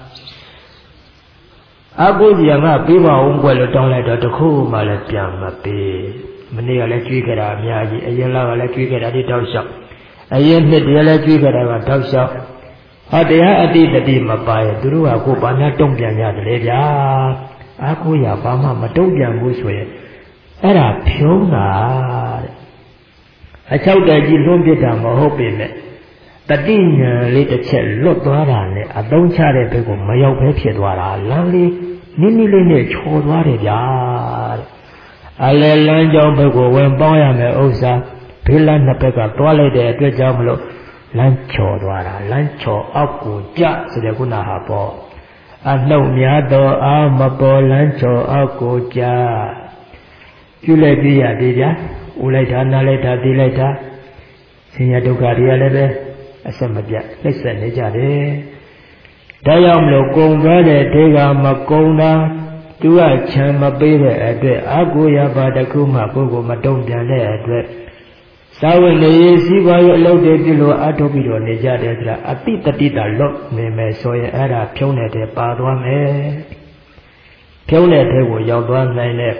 Aku dia ngah pi ma ong kwe lo tong lai do takhu ma le pyan ma pe. Mani ka le chwi kha da mya ji, ayen la ka le chwi kha da di taw shak. Ayenနှစ်တည်းle chwi kha da ka taw shak. Ha taya ati tati ma pa ye tu ru ha ko ba na tong pyan ya de le bya. Aku ya ba ma ma tong pyan bu so ye. Ai da phyon na de. A chok tai ji lwon pit da maဟုတ်pe me. Tati nya le tchet lwat twa da ne a thong cha de bek ko ma yauk phe phit twa da lan le ni ni le ne chaw twa de bya. A le lan jaung bek ko wen paung ya me ousa phe lan na bek ka twa lai de atwet jaung ma lo lan chaw twa da lan chaw auk ko ja so de ku na ha paw. A nau mya to a ma paw lan chaw auk ko ja. Pyu lai pi ya de bya. U lai tha na lai tha ti lai tha. Sin ya dukha ri ya le beအဆက်မပြတ်နှိမ့်ဆက်နေကြတယ်။ဒါကြောင့်မလို့ကုံသွားတဲ့ဒေကမကုံတာသူကချမ်းမပေးတဲ့အတွက်အကူရပါတခုမှပုဂ္ဂိုလ်မတုံ့ပြန်တဲ့အတွက်သာဝနေရေးစည်းပွားရေးအလုပ်တွေပြုလို့အထုတ်ပြီးတော့နေကြတယ်ဆိုတာအတိတတိတာလွတ်နေမယ်ဆိုရင်အဲ့ဒါဖြုံးတဲ့ပါသွားမယ်။ဖြုံးတဲ့ထဲကိုရောက်သွားနိုင်တဲ့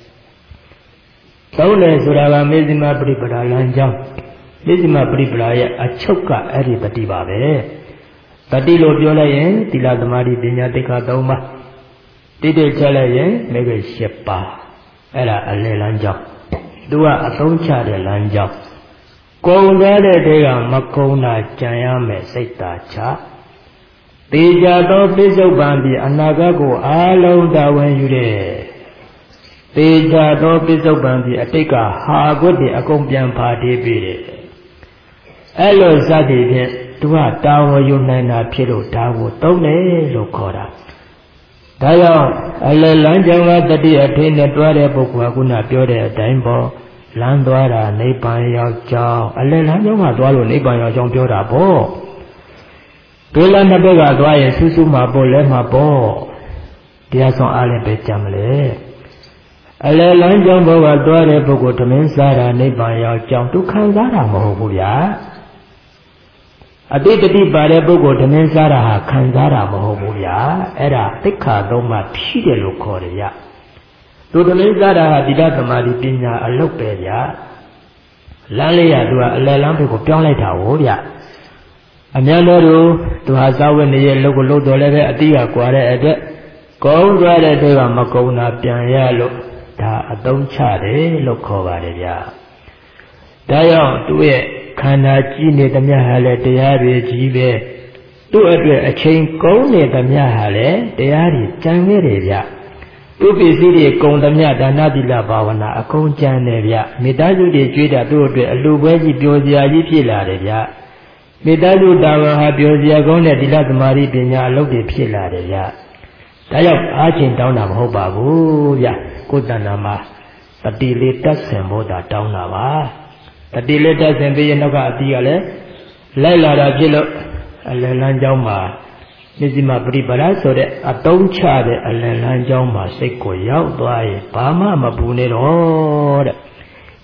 သုံးတယ်ဆိုတာကမေဇိမပရိပဒါလမ်းကြောင်းမေဇိမပရိပဒါရဲ့အချုပ်ကအဲ့ဒီတတိပါပဲတတိလို့ပြောလိုက်ရင်သီလသမာဓိပညာတိက္ခာသုံးပါးတိတိကျလိုက်ရင်မေဃ၈ပါးအဲ့ဒါအလယ်လမ်းကြောင်းသူကအသုံးချတဲ့လမ်းကြောင်းကုံသွားတဲ့တဲကမကုံတာကြံရမယ်စိတ်သာချတေကြသောပိဿုပံပြီးအနာဂတ်ကိုအာလုံးတာဝန်ယူတဲ့တေကြသောပိဿုပံပြီးအတိတ်ကဟာကွတ်တွေအကုန်ပြန်ဖာထေးပြီးတယ်အဲ့လိုစသည်ဖြင့်သူကတာဝန်ယူနိုင်တာဖြစ်လို့ဒါကိုသုံးတယ်လို့ခေါ်တာဒါကြောင့်အလယ်လမ်းကြောင်းကတတိအထင်းနဲ့တွားတဲ့ပုဂ္ဂိုလ်ကခုနပြောတဲ့အတိုင်းပေါ့လမ်းသွားတာနိဗ္ဗာန်ရောက်ကြောင်းအလယ်လမ်းကြောင်းကသွားလို့နိဗ္ဗာန်ရောက်ကြောင်းပြောတာပေါ့ဒီလမ်းတစ်ဘက်ကသွားရင်စူးစူးမှာပေါ့လဲမှာပေါ့တရားဆောင်အားလည်းပဲကြံမလဲအလယ်လမ်းကြောင်းဘောကသွားတဲ့ပုဂ္ဂိုလ်ဓမင်းစားတာနိဗ္ဗာန်ရောက်ကြောင်းသူခံစားတာမဟုတ်ဘူးဗျာအတိတ်တိပါတဲ့ပုဂ္ဂိုလ်ဓမင်းစားတာဟာခံစားတာမဟုတ်ဘူးဗျာအဲ့ဒါသိက္ခာသုံးပါးဖြည့်တယ်လို့ခေါ်တယ်ဗျသူဓမင်းစားတာဟာတိတ္တသမာဓိပညာအလုပ်ပဲဗျာလမ်းလေးရသူကအလယ်လမ်းဘက်ကိုပြောင်းလိုက်တာဟုတ်ဗျအများတော်သူသူဟာသာဝတ်နေရဲ့လုပ်ကိုလုပ်တော်လည်းပဲအတိကကွာတဲ့အတွက်ကုန်းသွားတဲ့တွေကမကုန်းတာပြန်ရလို့ဒါအသုံးချတယ်လို့ခေါ်ပါတယ်ဗျာဒါကြောင့်သူ့ရဲ့ခန္ဓာကြီးနေသမျှဟာလည်းတရားတွေကြီးပဲသူ့အတွက်အချိန်ကုန်းနေသမျှဟာလည်းတရားတွေကြံခဲ့တယ်ဗျသူ့ပစ္စည်းတွေကုံသမျှဒါနသီလဘာဝနာအကုန်ကြံတယ်ဗျမေတ္တာစုတွေကျွေးတာသူ့အတွက်အလူပွဲကြီးပျော်စရာကြီးဖြစ်လာတယ်ဗျမေတ္တာစုတာဝန်ဟာပျော်စရာကောင်းတဲ့သီလသမာဓိပညာအလုပ်တွေဖြစ်လာတယ်ဗျဒါကြောင့်အားချင်းတောင်းတာမဟုတ်ပါဘူးဗျကိုယ်တဏ္ဍာမှာတတိလေးတက်ဆင်ဖို့သာတောင်းတာပါတတိလေးတက်ဆင်ပြီးရနောက်ကအတိကလည်းလိုက်လာတာဖြစ်လို့အလယ်လမ်းကြောင်းမှာမြစ္စည်းမပရိပဒါဆိုတဲ့အတုံးချတဲ့အလယ်လမ်းကြောင်းမှာစိတ်ကိုရောက်သွားရင်ဘာမှမပူနေတော့တဲ့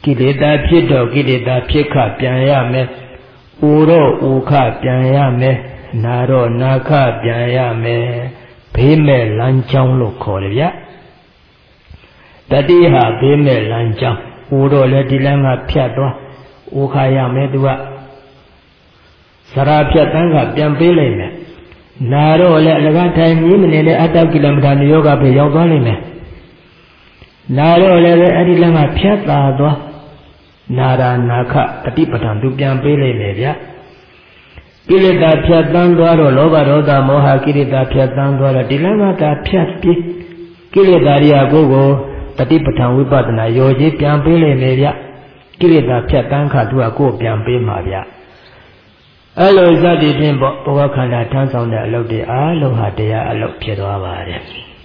ကိလေသာဖြစ်တော့ကိလေသာဖြစ်ခပြန်ရမယ်။အိုတော့အိုခပြန်ရမယ်။နာတော့နာခပြန်ရမယ်။ဘေးမဲ့လမ်းကြောင်းလို့ခေါ်တယ်ဗျ။တတိဟာဘေးမဲ့လမ်းကြောင်းအိုတော့လည်းဒီလမ်းကဖြတ်သွားအိုခရမယ်သူကစရာဖြတ်တန်းကပြန်ပေးလိုက်မယ်။နာတော့လည်းအလကားထိုင်မြည်မနေတဲ့အတ္တကိလမထာနိယောဂပဲရောက်သွားလိမ့်မယ်။နာတော့လည်းအဲ့ဒီလမ်းကဖြတ်သာသွားနာရာနာခတတိပဋ္ဌာန်သူပြန်ပေးလိုက်မယ်ဗျကိလေသာဖြတ်တန်းသွားတော့လောဘဒေါသမောဟကိလေသာဖြတ်တန်းသွားတော့ဒီလမ်းကတာဖြတ်ပြီးကိလေသာတွေကကိုယ်ကိုတတိပဋ္ဌာန်ဝိပဿနာရောကြီးပြန်ပေးလိုက်မယ်ဗျကိလေသာဖြတ်တန်းခသူကကိုယ်ပြန်ပေးမှာဗျအဲ့လိုစသည်ဖြင့်ပေါ့ဘဝခန္ဓာထမ်းဆောင်တဲ့အလုပ်တွေအားလုံးဟာတရားအလုပ်ဖြစ်သွားပါတယ်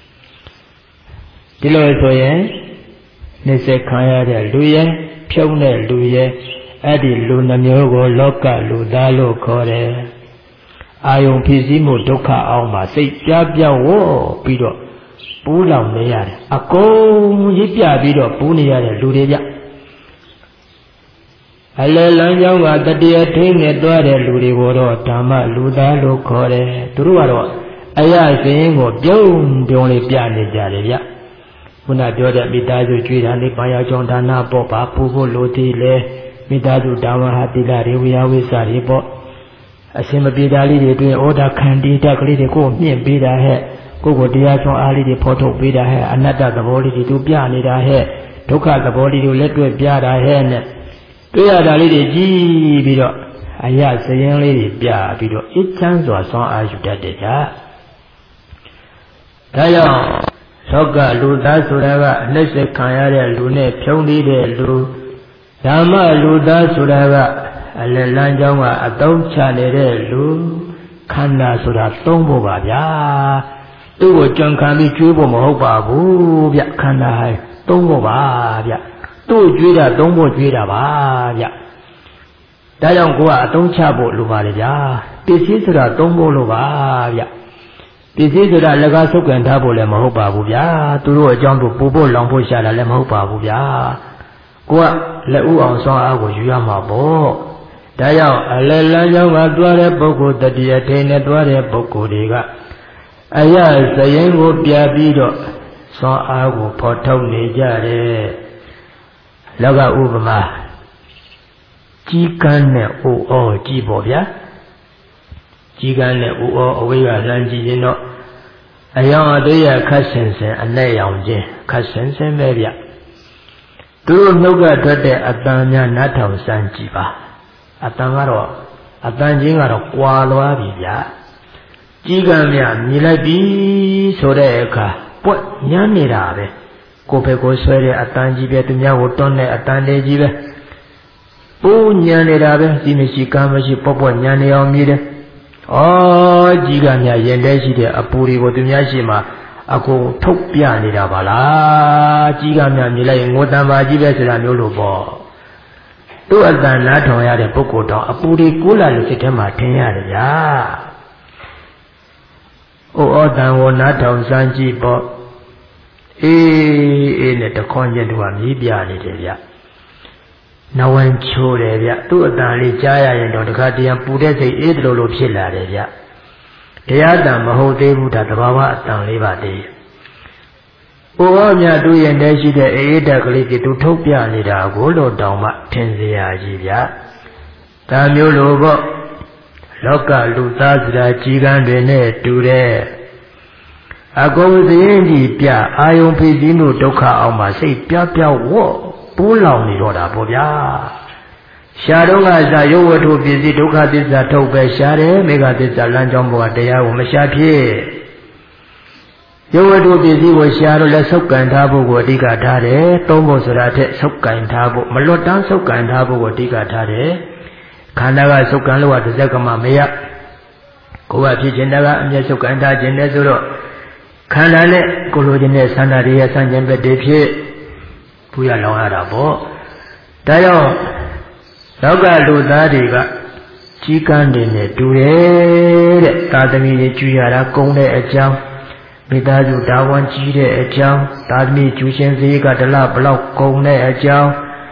ဒီလိုဆိုရင်နှိစ္စခံရတဲ့လူရဲ့ဖြုံးတဲ့လူရဲ့အဲ့ဒီလူနှမျိုးကိုလောကလူသားလို့ခေါ်တယ်အာယုံဖြစ်စည်းမှုဒုက္ခအောင်မှာစိတ်ပြပြဝေါ်ပြီးတော့ပူးလောင်နေရတယ်အကုန်ရစ်ပြပြီးတော့ပူးနေရတဲ့လူတွေကြအလယ်လမ်းကြောင်းကတတရားထိနေသွားတဲ့လူတွေကိုတော့ဓမ္မလူသားလို့ခေါ်တယ်သူတို့ကတော့အရစင်းကိုပြုံးပြုံးလေးပြနေကြတယ်ဗျခုနပြောတဲ့မိသားစုကြွေးတာလေးဘာယောကြောင့်ဒါနပေါ့ပါပူဖို့လိုသေးလဲမိသားစုတာဝန်ဟာတိလတွေဝိယဝိစာတွေပေါ့အရှင်မပြေတာလေးတွေတွင်ဩဒါခန္တီတက်ကလေးတွေကိုမြင့်ပေးတာဟဲ့ကိုယ့်ကိုတရားချွန်အားလေးတွေဖော်ထုတ်ပေးတာဟဲ့အနတ္တသဘောလေးတွေသူပြနေတာဟဲ့ဒုက္ခသဘောလေးတွေလက်တွေ့ပြတာဟဲ့နဲ့တွေ့ရတာလေးတွေကြည့်ပြီးတော့အရစရင်လေးတွေပြပြီးတော့အချမ်းစွာဆွမ်းအားယူတတ်တယ်ဗျာဒါကြောင့်လောကလူသားဆိုတာကအနှိမ့်ဆက်ခံရတဲ့လူနဲ့ဖြုံးနေတဲ့လူဓမ္မလူသားဆိုတာကအလယ်လမ်းကြောင်းကအသုံးချနေတဲ့လူခန္ဓာဆိုတာသုံးဖို့ပါဗျာသူ့ကိုကြံခံပြီးကျွေးဖို့မဟုတ်ပါဘူးဗျခန္ဓာဟဲ့သုံးဖို့ပါဗျသူ့ကျွေးတာသုံးဖို့ကျွေးတာပါဗျဒါကြောင့်ကိုကအသုံးချဖို့လိုပါလေဗျာပစ္စည်းဆိုတာသုံးဖို့လိုပါဗျပစ္စည်းဆိုတာလက်ကားဆုပ်ကန်ထားဖို့လည်းမဟုတ်ပါဘူးဗျာသူတို့အကြောင်းတို့ပူဖို့လောင်ဖို့ရှာတာလည်းမဟုတ်ပါဘူးဗျာကိုကလက်ဥအောင်ဆွမ်းအားကိုယူရမှာပေါ့ဒါကြောင့်အလယ်လမ်းကြောင်းကတွားတဲ့ပုဂ္ဂိုလ်တတိယထိန်နဲ့တွားတဲ့ပုဂ္ဂိုလ်တွေကအရစရင်ကိုပြပြီးတော့ဆွမ်းအားကိုဖော်ထုတ်နေကြတယ်လောကဥပမာကြီးကန်းနဲ့အိုဩကြီးပေါ့ဗျာကြီးကန်းနဲ့အိုဩအဝေးကလမ်းကြည့်ရင်တော့အယောင်အသေးရခတ်ဆင်ဆင်အနဲ့ရောင်ချင်းခတ်ဆင်ဆင်ပဲဗျသူတို့နှုတ်ကထွက်တဲ့အတန်များနားထောင်စမ်းကြည့်ပါအတန်ကတော့အတန်ချင်းကတော့ကွာလွားပြီဗျာကြီးကန်းများမြည်လိုက်ပြီဆိုတဲ့အခါပွက်ညမ်းနေတာပဲကိုယ်ပဲကိုဆွဲတဲ့အတန်ကြီးပဲသူများကိုတွန်းတဲ့အတန်လေးကြီးပဲပူညံနေတာပဲဒီမရှိကမ်းမရှိပေါ့ပေါ့ညံနေအောင်မြည်တယ်ဩကြီးကများရင်တဲရှိတဲ့အပူတွေကိုသူများရှိမှာအကုန်ထုတ်ပြနေတာပါလားကြီးကများမြည်လိုက်ရင်ငိုတံပါကြီးပဲဆိုတာမျိုးလို့ပေါ့သူ့အတန်နားထောင်ရတဲ့ပုဂ္ဂိုလ်တောင်အပူတွေကိုလာလို့စိတ်ထဲမှာထင်ရတယ်ဗျာဩဩတန်ကိုနားထောင်စမ်းကြည့်ပေါ့အေးအေးနဲ့တခွန်ကျင်တို့ကမြည်ပြနေတယ်ဗျနဝန်ချိုးတယ်ဗျသူ့အတန်လေးကြားရရင်တော့တခါတည်းပူတဲ့စိတ်အေးတယ်လို့ဖြစ်လာတယ်ဗျတရားတန်မဟုတ်သေးဘူးဒါသဘာဝအတန်လေးပါတည်း။အိုဩမြတ်သူရင်တည်းရှိတဲ့အေးတက်ကလေးကသူထုတ်ပြနေတာကိုလို့တောင်မှထင်စရာကြီးဗျ။ဒါမျိုးလိုပေါ့လောကလူသားစရာကြီးကန်းတွေနဲ့တူတဲ့အကုန်စရင်ကြီးပြအာယုံဖြစ်စည်းမှုဒုက္ခအောင်မှာစိတ်ပြပြဝေါ့ပူးလောင်နေတော့တာပေါ့ဗျာရှားတော့ကသာရုပ်ဝတ္ထုပစ္စည်းဒုက္ခသစ္စာထုတ်ပဲရှားတယ်မေဃသစ္စာလမ်းကြောင်းပေါ်ကတရားကိုမရှားဖြစ်ရုပ်ဝတ္ထုပစ္စည်းကိုရှားတော့လည်းဆုပ်ကန်ထားဖို့ကိုအဓိကထားတယ်သုံးဖို့ဆိုတာထက်ဆုပ်ကန်ထားဖို့မလွတ်တမ်းဆုပ်ကန်ထားဖို့ကိုအဓိကထားတယ်ခန္ဓာကဆုပ်ကန်လို့ကတစ်စက်ကမှမရကိုယ်ကဖြစ်ခြင်းတကအမျက်ဆုပ်ကန်ထားခြင်းနဲ့ဆိုတော့ခန္ဓာနဲ့ကိုလိုခြင်းနဲ့ဆန္ဒတွေရဲ့ဆန့်ကျင်ဘက်တွေဖြစ်ပူရလောင်ရတာပေါ့ဒါကြောင့်လောကလူသားတွေကကြီးကန်းတွေနဲ့တူတယ်တဲ့သာသမီတွေကျူရတာကုန်းတဲ့အကြောင်းမိသားစုတာဝန်ကြီးတဲ့အကြောင်းသာသမီကျူရှင်စည်းကတလဘလောက်ကုန်းတဲ့အကြောင်း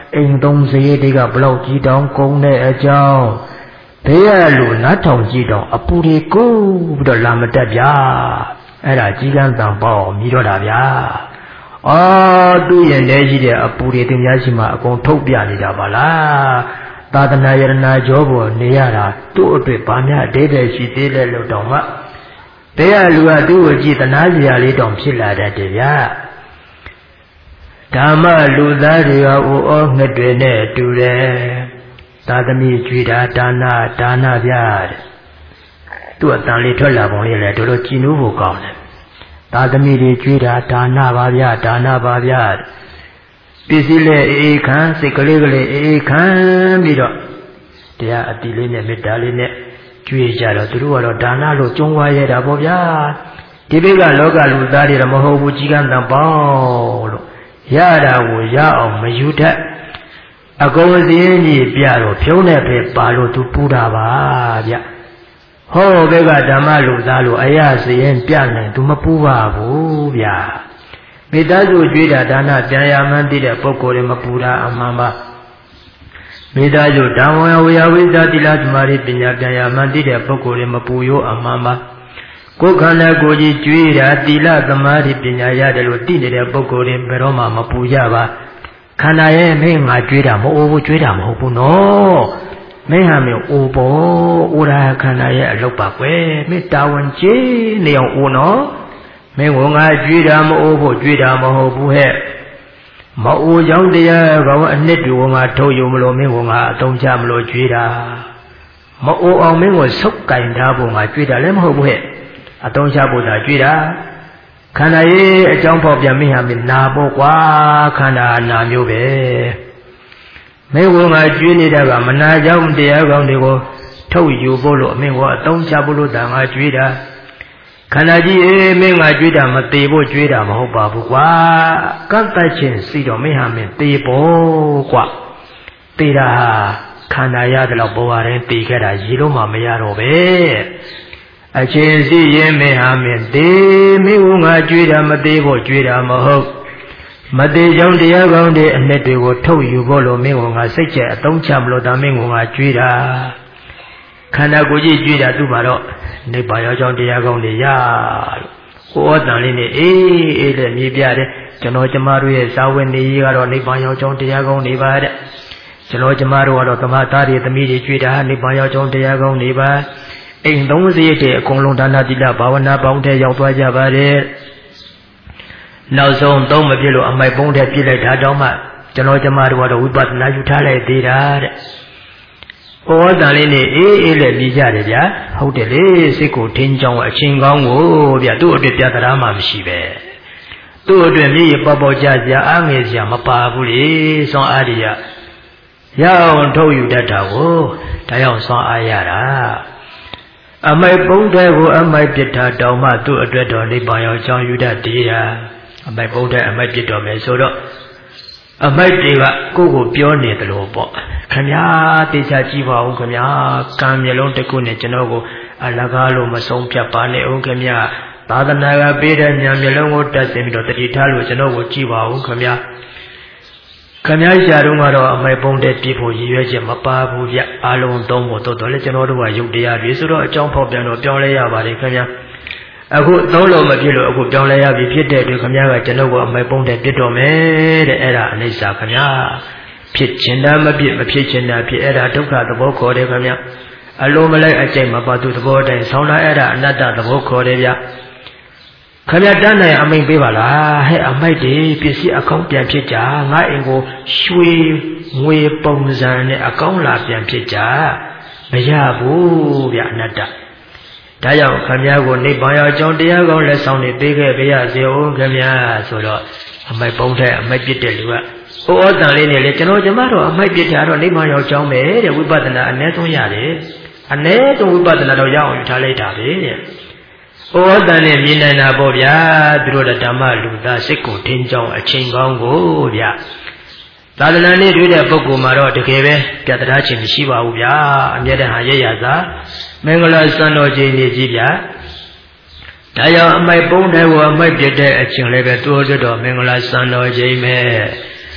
အိမ်သုံးစရိတ်တွေကဘလောက်ကြီးတောင်ကုန်တဲ့အကြောင်းဘေးရလူနားထောင်ကြည့်တော့အပူတွေကိုပြီးတော့လာမတက်ဗျာအဲ့ဒါကြီးကန်းတန်ပေါ့မြည်တော့တာဗျာအော်သူ့ရင်ထဲရှိတဲ့အပူတွေသူများရှိမှအကုန်ထုတ်ပြနေတာပါလားသာသနာယရနာကြောပေါ်နေရတာသူ့အတွက်ဗာများအသေးသေးရှိသေးတယ်လို့တော့မှဘေးရလူကသူ့ကိုကြည့်သနာစရာလေးတောင်ဖြစ်လာတတ်တယ်ဗျာဓမ္မလူသားတွေကအိုဩငှက်တွေနဲ့တူတယ်သာသမီကြွေတာဒါနဒါနဗျာတဲ့သူ့အတန်လေးထွက်လာပုံလေးလေတို့လိုကြည်နူးဖို့ကောင်းတယ်သာသမီတွေကြွေတာဒါနပါဗျာဒါနပါဗျာပစ္စည်းလေးအေးခံစိတ်ကလေးကလေးအေးခံပြီးတော့တရားအတိလေးနဲ့မေတ္တာလေးနဲ့ကြွေကြတော့သူတို့ကတော့ဒါနလို့ကျုံးဝါရတာပေါ့ဗျာဒီဘက်ကလောကလူသားတွေတော့မဟုတ်ဘူးကြီးကန်းတန်ပေါင်းလို့ရတာကိုရအောင်မယူတတ်အကုန်စင်းကြီးပြတော့ဖြုံးတဲ့ပဲပါလို့သူပူတာပါဗျဟောဘက်ကဓမ္မလူသားလို့အရာစရင်ပြနိုင်သူမပူပါဘူးဗျမိသားစုကြွေးတာဒါနပြန်ရမှန်းသိတဲ့ပုဂ္ဂိုလ်တွေမပူတာအမှန်ပါမိသားစုဓမ္မဝေယဝိသတိလသမာဓိပညာပြန်ရမှန်းသိတဲ့ပုဂ္ဂိုလ်တွေမပူရောအမှန်ပါကိုယ်ခန္ဓာကိုယ်ကြီးကြွေးတာသီလသမာဓိပညာရတယ်လို့သိနေတဲ့ပုဂ္ဂိုလ်တွေဘယ်တော့မှမပူကြပါခန္ဓာရဲ့မင်းငါကြွေးတာမဟုတ်ဘူးကြွေးတာမဟုတ်ဘူးနော်မင်းဟာမင်းအိုပေါ်အိုရာခန္ဓာရဲ့အလုပ်ပါကွယ်မင်းတာဝန်ကြီးနေအောင်အိုနော်မင်းကငါကြွေးတာမအိုဖို့ကြွေးတာမဟုတ်ဘူးဟဲ့မအိုကြောင့်တရားကောင်အနှစ်တွေကငါထုတ်ယူမလို့မင်းကငါအတုံးချမလို့ကြွေးတာမအိုအောင်မင်းကိုဆုပ်ကင်ထားဖို့ငါကြွေးတာလည်းမဟုတ်ဘူးဟဲ့အတုံးချဖို့သာကြွေးတာခန္ဓာရဲ့အကြောင်းဖော်ပြမင်းဟာမင်းနာဖို့ကွာခန္ဓာနာမျိုးပဲမင်းကငါကြွေးနေတာကမနာကြောင့်တရားကောင်တွေကိုထုတ်ယူဖို့လို့အမင်းကအတုံးချဖို့လို့တန်ငါကြွေးတာခန္ဓာကြီးအေးမင်းငါကြွေးတာမသေးဖို့ကြွေးတာမဟုတ်ပါဘူးကွာကန့်တတ်ခြင်းစီတော့မင်းဟာမင်းသေဖို့ကွာသေတာဟာခန္ဓာရတယ်လို့ပေါ်ရတယ်သေခဲ့တာရေလုံးမှမရတော့ပဲအချင်းစီရင်မင်းဟာမင်းသေမင်းကငါကြွေးတာမသေးဖို့ကြွေးတာမဟုတ်မသေးကြောင့်တရားကောင်းတဲ့အနှစ်တွေကိုထုတ်ယူဖို့လို့မင်းကငါစိတ်ချက်အတုံးချမလို့ဒါမင်းကငါကြွေးတာခန္ဓာကိုယ်ကြီးကြွေးတာသူ့မှာတော့နိဗ္ဗာန်ရောက်ကြောင်းတရားကောင်းတွေရလို့ဟောတန်လေးနဲ့အေးအေးနဲ့မြည်ပြတယ်ကျွန်တော်ကျမတို့ရဲ့ဇာဝနေကြီးကတော့နိဗ္ဗာန်ရောက်ကြောင်းတရားကောင်းတွေပါတဲ့ကျွန်တော်ကျမတို့ကတော့သမသားတွေသမီးတွေကြွေးတာနိဗ္ဗာန်ရောက်ကြောင်းတရားကောင်းတွေပါအိမ်သုံးစရိတ်တွေအကုန်လုံးဒါနသီလဘာဝနာပေါင်းတဲ့ရောက်သွားကြပါတယ်နောက်ဆုံးသုံးမပြည့်လို့အမိုက်ပုံးတဲ့ပြည့်လိုက်တာတောင်မှကျွန်တော်ကျမတို့ကတော့ဝိပဿနာယူထားလိုက်သေးတာတဲ့ဩတန်လေးနဲ့အေးအေးနဲ့ပြီးကြတယ်ဗျာဟုတ်တယ်လေစိတ်ကိုထင်းကြောင်းအချင်းကောင်းကိုဗျာသူ့အတွက်ပြသရာမှမရှိပဲသူ့အတွက်မြည်ရပေါ်ပေါ်ကြကြအားငယ်စရာမပါဘူးလေစွမ်းအားရရအောင်ထုတ်ယူတတ်တာကိုဒါကြောင့်စွမ်းအားရတာအမိုက်ပုံးတဲ့ကိုအမိုက်ပြစ်တာတောင်မှသူ့အတွက်တော်နိဗ္ဗာန်ရောက်ကြောင်းယူတတ်သေးတာအမိုက်ပုံးတဲ့အမိုက်ပြစ်တော်မယ်ဆိုတော့အမိုက်တွေကကိုယ့်ကိုပြောနေတယ်လို့ပေါ့ခင်ဗျာတေချာကြည့်ပါဦးခင်ဗျာကံမျက်လုံးတစ်ခုနဲ့ကျွန်တော်ကိုအလကားလို့မဆုံးဖြတ်ပါနဲ့ဦးခင်ဗျာသာသနာကပေးတဲ့ဉာဏ်မျက်လုံးကိုတက်ဆင်ပြီးတော့တတိထားလို့ကျွန်တော်ကိုကြည့်ပါဦးခင်ဗျာခင်ဗျာရှာတော့ကတော့အမိုက်ပုံးတဲ့ပြဖို့ရည်ရွယ်ချက်မပါဘူးဗျအလုံးသုံးဖို့တော်တော်လေကျွန်တော်တို့ကယုတ်တရားတွေဆိုတော့အကြောင်းဖောက်ပြန်တော့ပြောင်းလဲရပါတယ်ခင်ဗျာအခုသုံးလုံးမဖြစ်လို့အခုပြောင်းလဲရပြီဖြစ်တဲ့အတွက်ခင်ဗျားကကျွန်တော်ကအမိုက်ပုံးတဲ့ပြစ်တော်မယ်တဲ့အဲ့ဒါအနိစ္စခင်ဗျာဖြစ်ချင်တာမဖြစ်မဖြစ်ချင်တာဖြစ်အဲ့ဒါဒုက္ခသဘောခေါ်တယ်ခင်ဗျာအလုံးမလိုက်အကျိတ်မပါသူသဘောတိုင်းဆောင်းလာအဲ့ဒါအနတ္တသဘောခေါ်တယ်ဗျခင်ဗျာတန်းနိုင်အမိန်ပေးပါလားဟဲ့အမိုက်တွေပစ္စည်းအကောင်းပြန်ဖြစ်ကြငါအိမ်ကိုရွှေငွေပုံစံနဲ့အကောင်းလာပြန်ဖြစ်ကြမရဘူးဗျအနတ္တဒါကြောင့်ခင်ဗျားကိုနိဗ္ဗာန်ရောက်ကြောင်းတရားကောင်းလက်ဆောင်တွေပေးခဲ့ပါရစေဦးခင်ဗျာဆိုတော့အမိုက်ပုံးတဲ့အမိုက်ပြစ်တဲ့လူကဩဩတန်လေးနဲ့လေကျွန်တော်ကျမတို့အမိုက်ပြစ်တာတော့နိဗ္ဗာန်ရောက်ကြောင်းပဲတဲ့ဝိပဿနာအ ਨੇ ဆုံးရတယ်အ ਨੇ ဆုံးဝိပဿနာတော့ရအောင်ယူထားလိုက်တာပဲတဲ့ဩဩတန်နဲ့မြင်နိုင်တာပေါ့ဗျာသူတို့ဓမ္မလူသားစိတ်ကိုထင်းကြောင်းအချိန်ကောင်းကိုဗျာသာသနာ့နဲ့တွေ့တဲ့ပုဂ္ဂိုလ်မှာတော့တကယ်ပဲပြတ်တရားခြင်းမရှိပါဘူးဗျာအမြဲတမ်းဟာရရသာမင်္ဂလာစံတော်ချိန်နေကြီးဗျာဒါကြောင့်အမိုက်ပုံးတဲ့ကိုအမိုက်ပြတဲ့အချင်းလည်းပဲတိုးတွတော့မင်္ဂလာစံတော်ချိန်ပဲ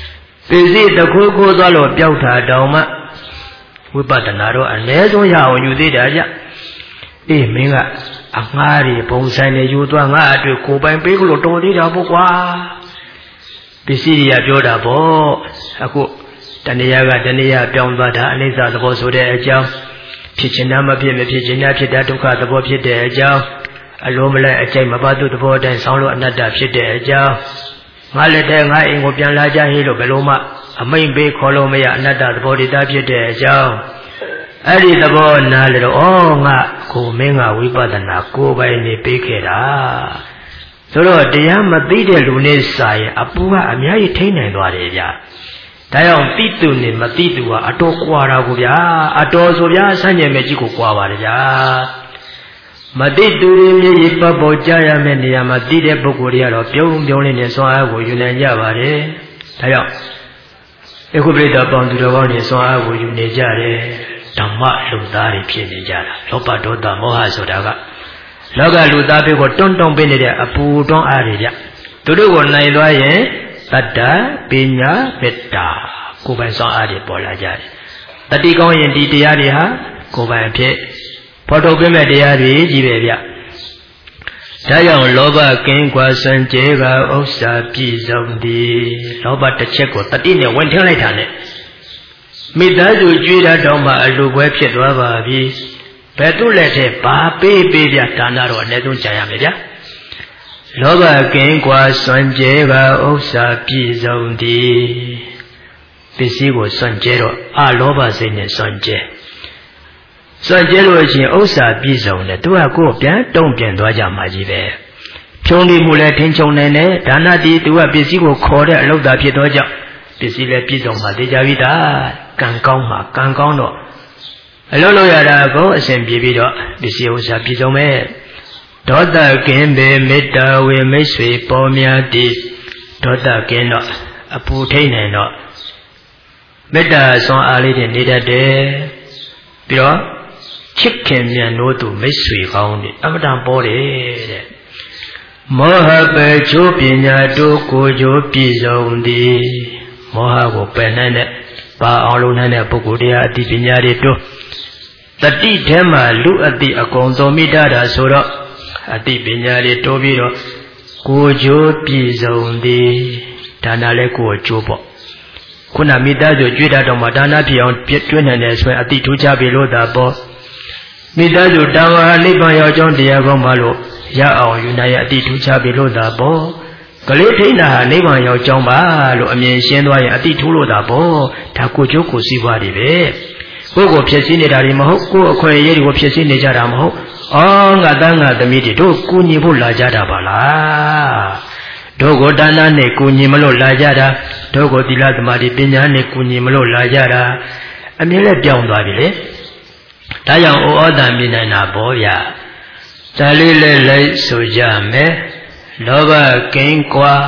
ပစ္စည်းတစ်ခုခုသွားလို့ပျောက်တာတောင်မှဝိပဿနာတော့အနည်းဆုံးရအောင်ယူသေးတာကြအေးမင်းကအငှားတွေဘုံဆိုင်တွေယူသွားငါအတွေ့ကိုယ်ပိုင်ပေးလို့တော်သေးတာပေါ့ကွာပစ္စည်းတွေကပြောတာပေါ့အခုတဏှာကတဏှာပြောင်းသွားတာအနိစ္စသဘောဆိုတဲ့အကြောင်းဖြစ်ချင်တာမဖြစ်မဖြစ်ချင်တာဖြစ်တာဒုက္ခသဘောဖြစ်တဲ့အကြောင်းအလိုမလဲအကျိတ်မပါသူသဘောအတိုင်းဆောင်းလို့အနတ္တဖြစ်တဲ့အကြောင်းငါလက်ထဲငါအိမ်ကိုပြန်လာကြဟေးလို့ဘယ်လိုမှအမိန်ပေးခေါ်လို့မရအနတ္တသဘောတရားဖြစ်တဲ့အကြောင်းအဲ့ဒီသဘောနားလေတော့ဩငါကိုမင်းကဝိပဿနာကိုယ်ပိုင်နေပေးခဲ့တာဆိုတော့တရားမသိတဲ့လူနဲ့စာရင်အပူကအများကြီးထိန်းနိုင်သွားတယ်ဗျာဒါကြောင့်သိသူနဲ့မသိသူကအတော်ကွာတာကိုဗျာအတော်ဆိုဗျာဆန့်ကျင်မဲ့ကြီးကိုကွာပါတယ်ဗျာမသိသူတွေမြေကြီးပတ်ပေါ်ကြားရမယ့်နေရာမှာသိတဲ့ပုဂ္ဂိုလ်တွေကတော့ပြုံးပြုံးလေးနဲ့ဆွမ်းအားကိုယူနိုင်ကြပါတယ်ဒါကြောင့်အခုပြိတ္တာပေါင်းသူတော်ကောင်းတွေဆွမ်းအားကိုယူနေကြတယ်ဓမ္မလူသားတွေဖြစ်နေကြတာလောဘဒေါသမောဟဆိုတာကလောကလူသားတွေကိုတွန်းတွန်းပေးနေတဲ့အပူတွန်းအားတွေကြသူတို့ကိုနိုင်သွားရင်တတ္တပညာမေတ္တာကိုယ်ပိုင်စွမ်းအားတွေပေါ်လာကြတယ်တတိကောင်းရင်ဒီတရားတွေဟာကိုယ်ပိုင်အဖြစ်ဖော်ထုတ်ပေးမဲ့တရားတွေကြီးပဲဗျဒါကြောင့်လောဘကင်းကွာစံကြဲကဥစ္စာပြည့်စုံသည်လောဘတစ်ချက်ကိုတတိနဲ့ဝင်ထင်းလိုက်တာနဲ့မိသားစုကြွေးတာတောင်မှအလိုပွဲဖြစ်သွားပါပြီဘယ်သူလက်ထဲဘာပေးပေးပြဒါနတော့အနည်းဆုံးကြံရမယ်ဗျာလောဘကင်းကွာစွန့်ကြဲကဥစ္စာပြည့်စုံသည်ပစ္စည်းကိုစွန့်ကြဲတော့အလောဘစိတ်နဲ့စွန့်ကြဲစွန့်ကြဲလို့ရှိရင်ဥစ္စာပြည့်စုံတယ်သူကကိုယ်ပြန်တုံ့ပြန်သွားကြမှာကြီးပဲဖြုံးလိမှုလည်းထင်းချုံနေတယ်ဒါနတိသူကပစ္စည်းကိုခေါ်တဲ့အလုပ်သာဖြစ်သောကြောင့်ပစ္စည်းလည်းပြည့်စုံမှာသိကြပြီတာကံကောင်းမှာကံကောင်းတော့အလုပ်လုပ်ရတာကိုအစဉ်ပြေပြီးတော့ပစ္စည်းဥစ္စာပြည့်စုံမဲ့ဒေါသကင်းပေမေတ္တာဝေမိတ်ဆွေပေါ်များတည်ဒေါသကင်းတော့အပူထိန်နိုင်တော့မေတ္တာဆွမ်းအားလေးတွေနေတတ်တယ်ပြီးတော့ချစ်ခင်မြတ်နိုးသူမိတ်ဆွေကောင်းတွေအမတန်ပေါ်တယ်တဲ့မောဟပေချိုးပညာတို့ကိုကြိုးပြည့်စုံသည်မောဟကိုပယ်နိုင်တဲ့ပါအောင်လုံးနိုင်တဲ့ပုဂ္ဂိုလ်တရားအတိပညာတွေတို့တတိထဲမှာလူအတိအကုန်သုံးမိတာတာဆိုတော့အတိပညာတွေတိုးပြီးတော့ကိုကြိုးပြည့်စုံသည်ဒါနလည်းကိုကြိုးပေါ့ခုနမိသားစုကြွေးတာတော့မှဒါနဖြစ်အောင်ကျွေးနိုင်တယ်ဆိုရင်အတိထူးခြားပြီလို့သာပေါ့မိသားစုတာဝါနိဗ္ဗာန်ရောက်ကြောင်းတရားကောင်းပါလို့ရအောင်ယူနိုင်ရအတိထူးခြားပြီလို့သာပေါ့ကလေးထိန်းတာဟာနိဗ္ဗာန်ရောက်ကြောင်းပါလို့အမြင်ရှင်းသွားရင်အတိထူးလို့သာပေါ့ဒါကိုကြိုးကိုစီးပွားတွေပဲကိုယ်ကိုဖြစ်စည်းနေတာတွေမဟုတ်ကိုယ်အခွင့်အရေးတွေကိုဖြစ်စည်းနေကြတာမဟုတ်အော်ငါသားငါသမီးတွေတို့ကူညီဖို့လာကြတာပါလားတို့ကိုဒါနနဲ့ကူညီမလို့လာကြတာတို့ကိုသီလသမာဓိပညာနဲ့ကူညီမလို့လာကြတာအမြဲလည်းပြောင်းသွားပြီလေဒါကြောင့်ဩဩတံမြင်နိုင်တာပေါ့ဗျာဒါလေးလေးလိုက်ဆိုကြမယ်လောဘကင်းကွာ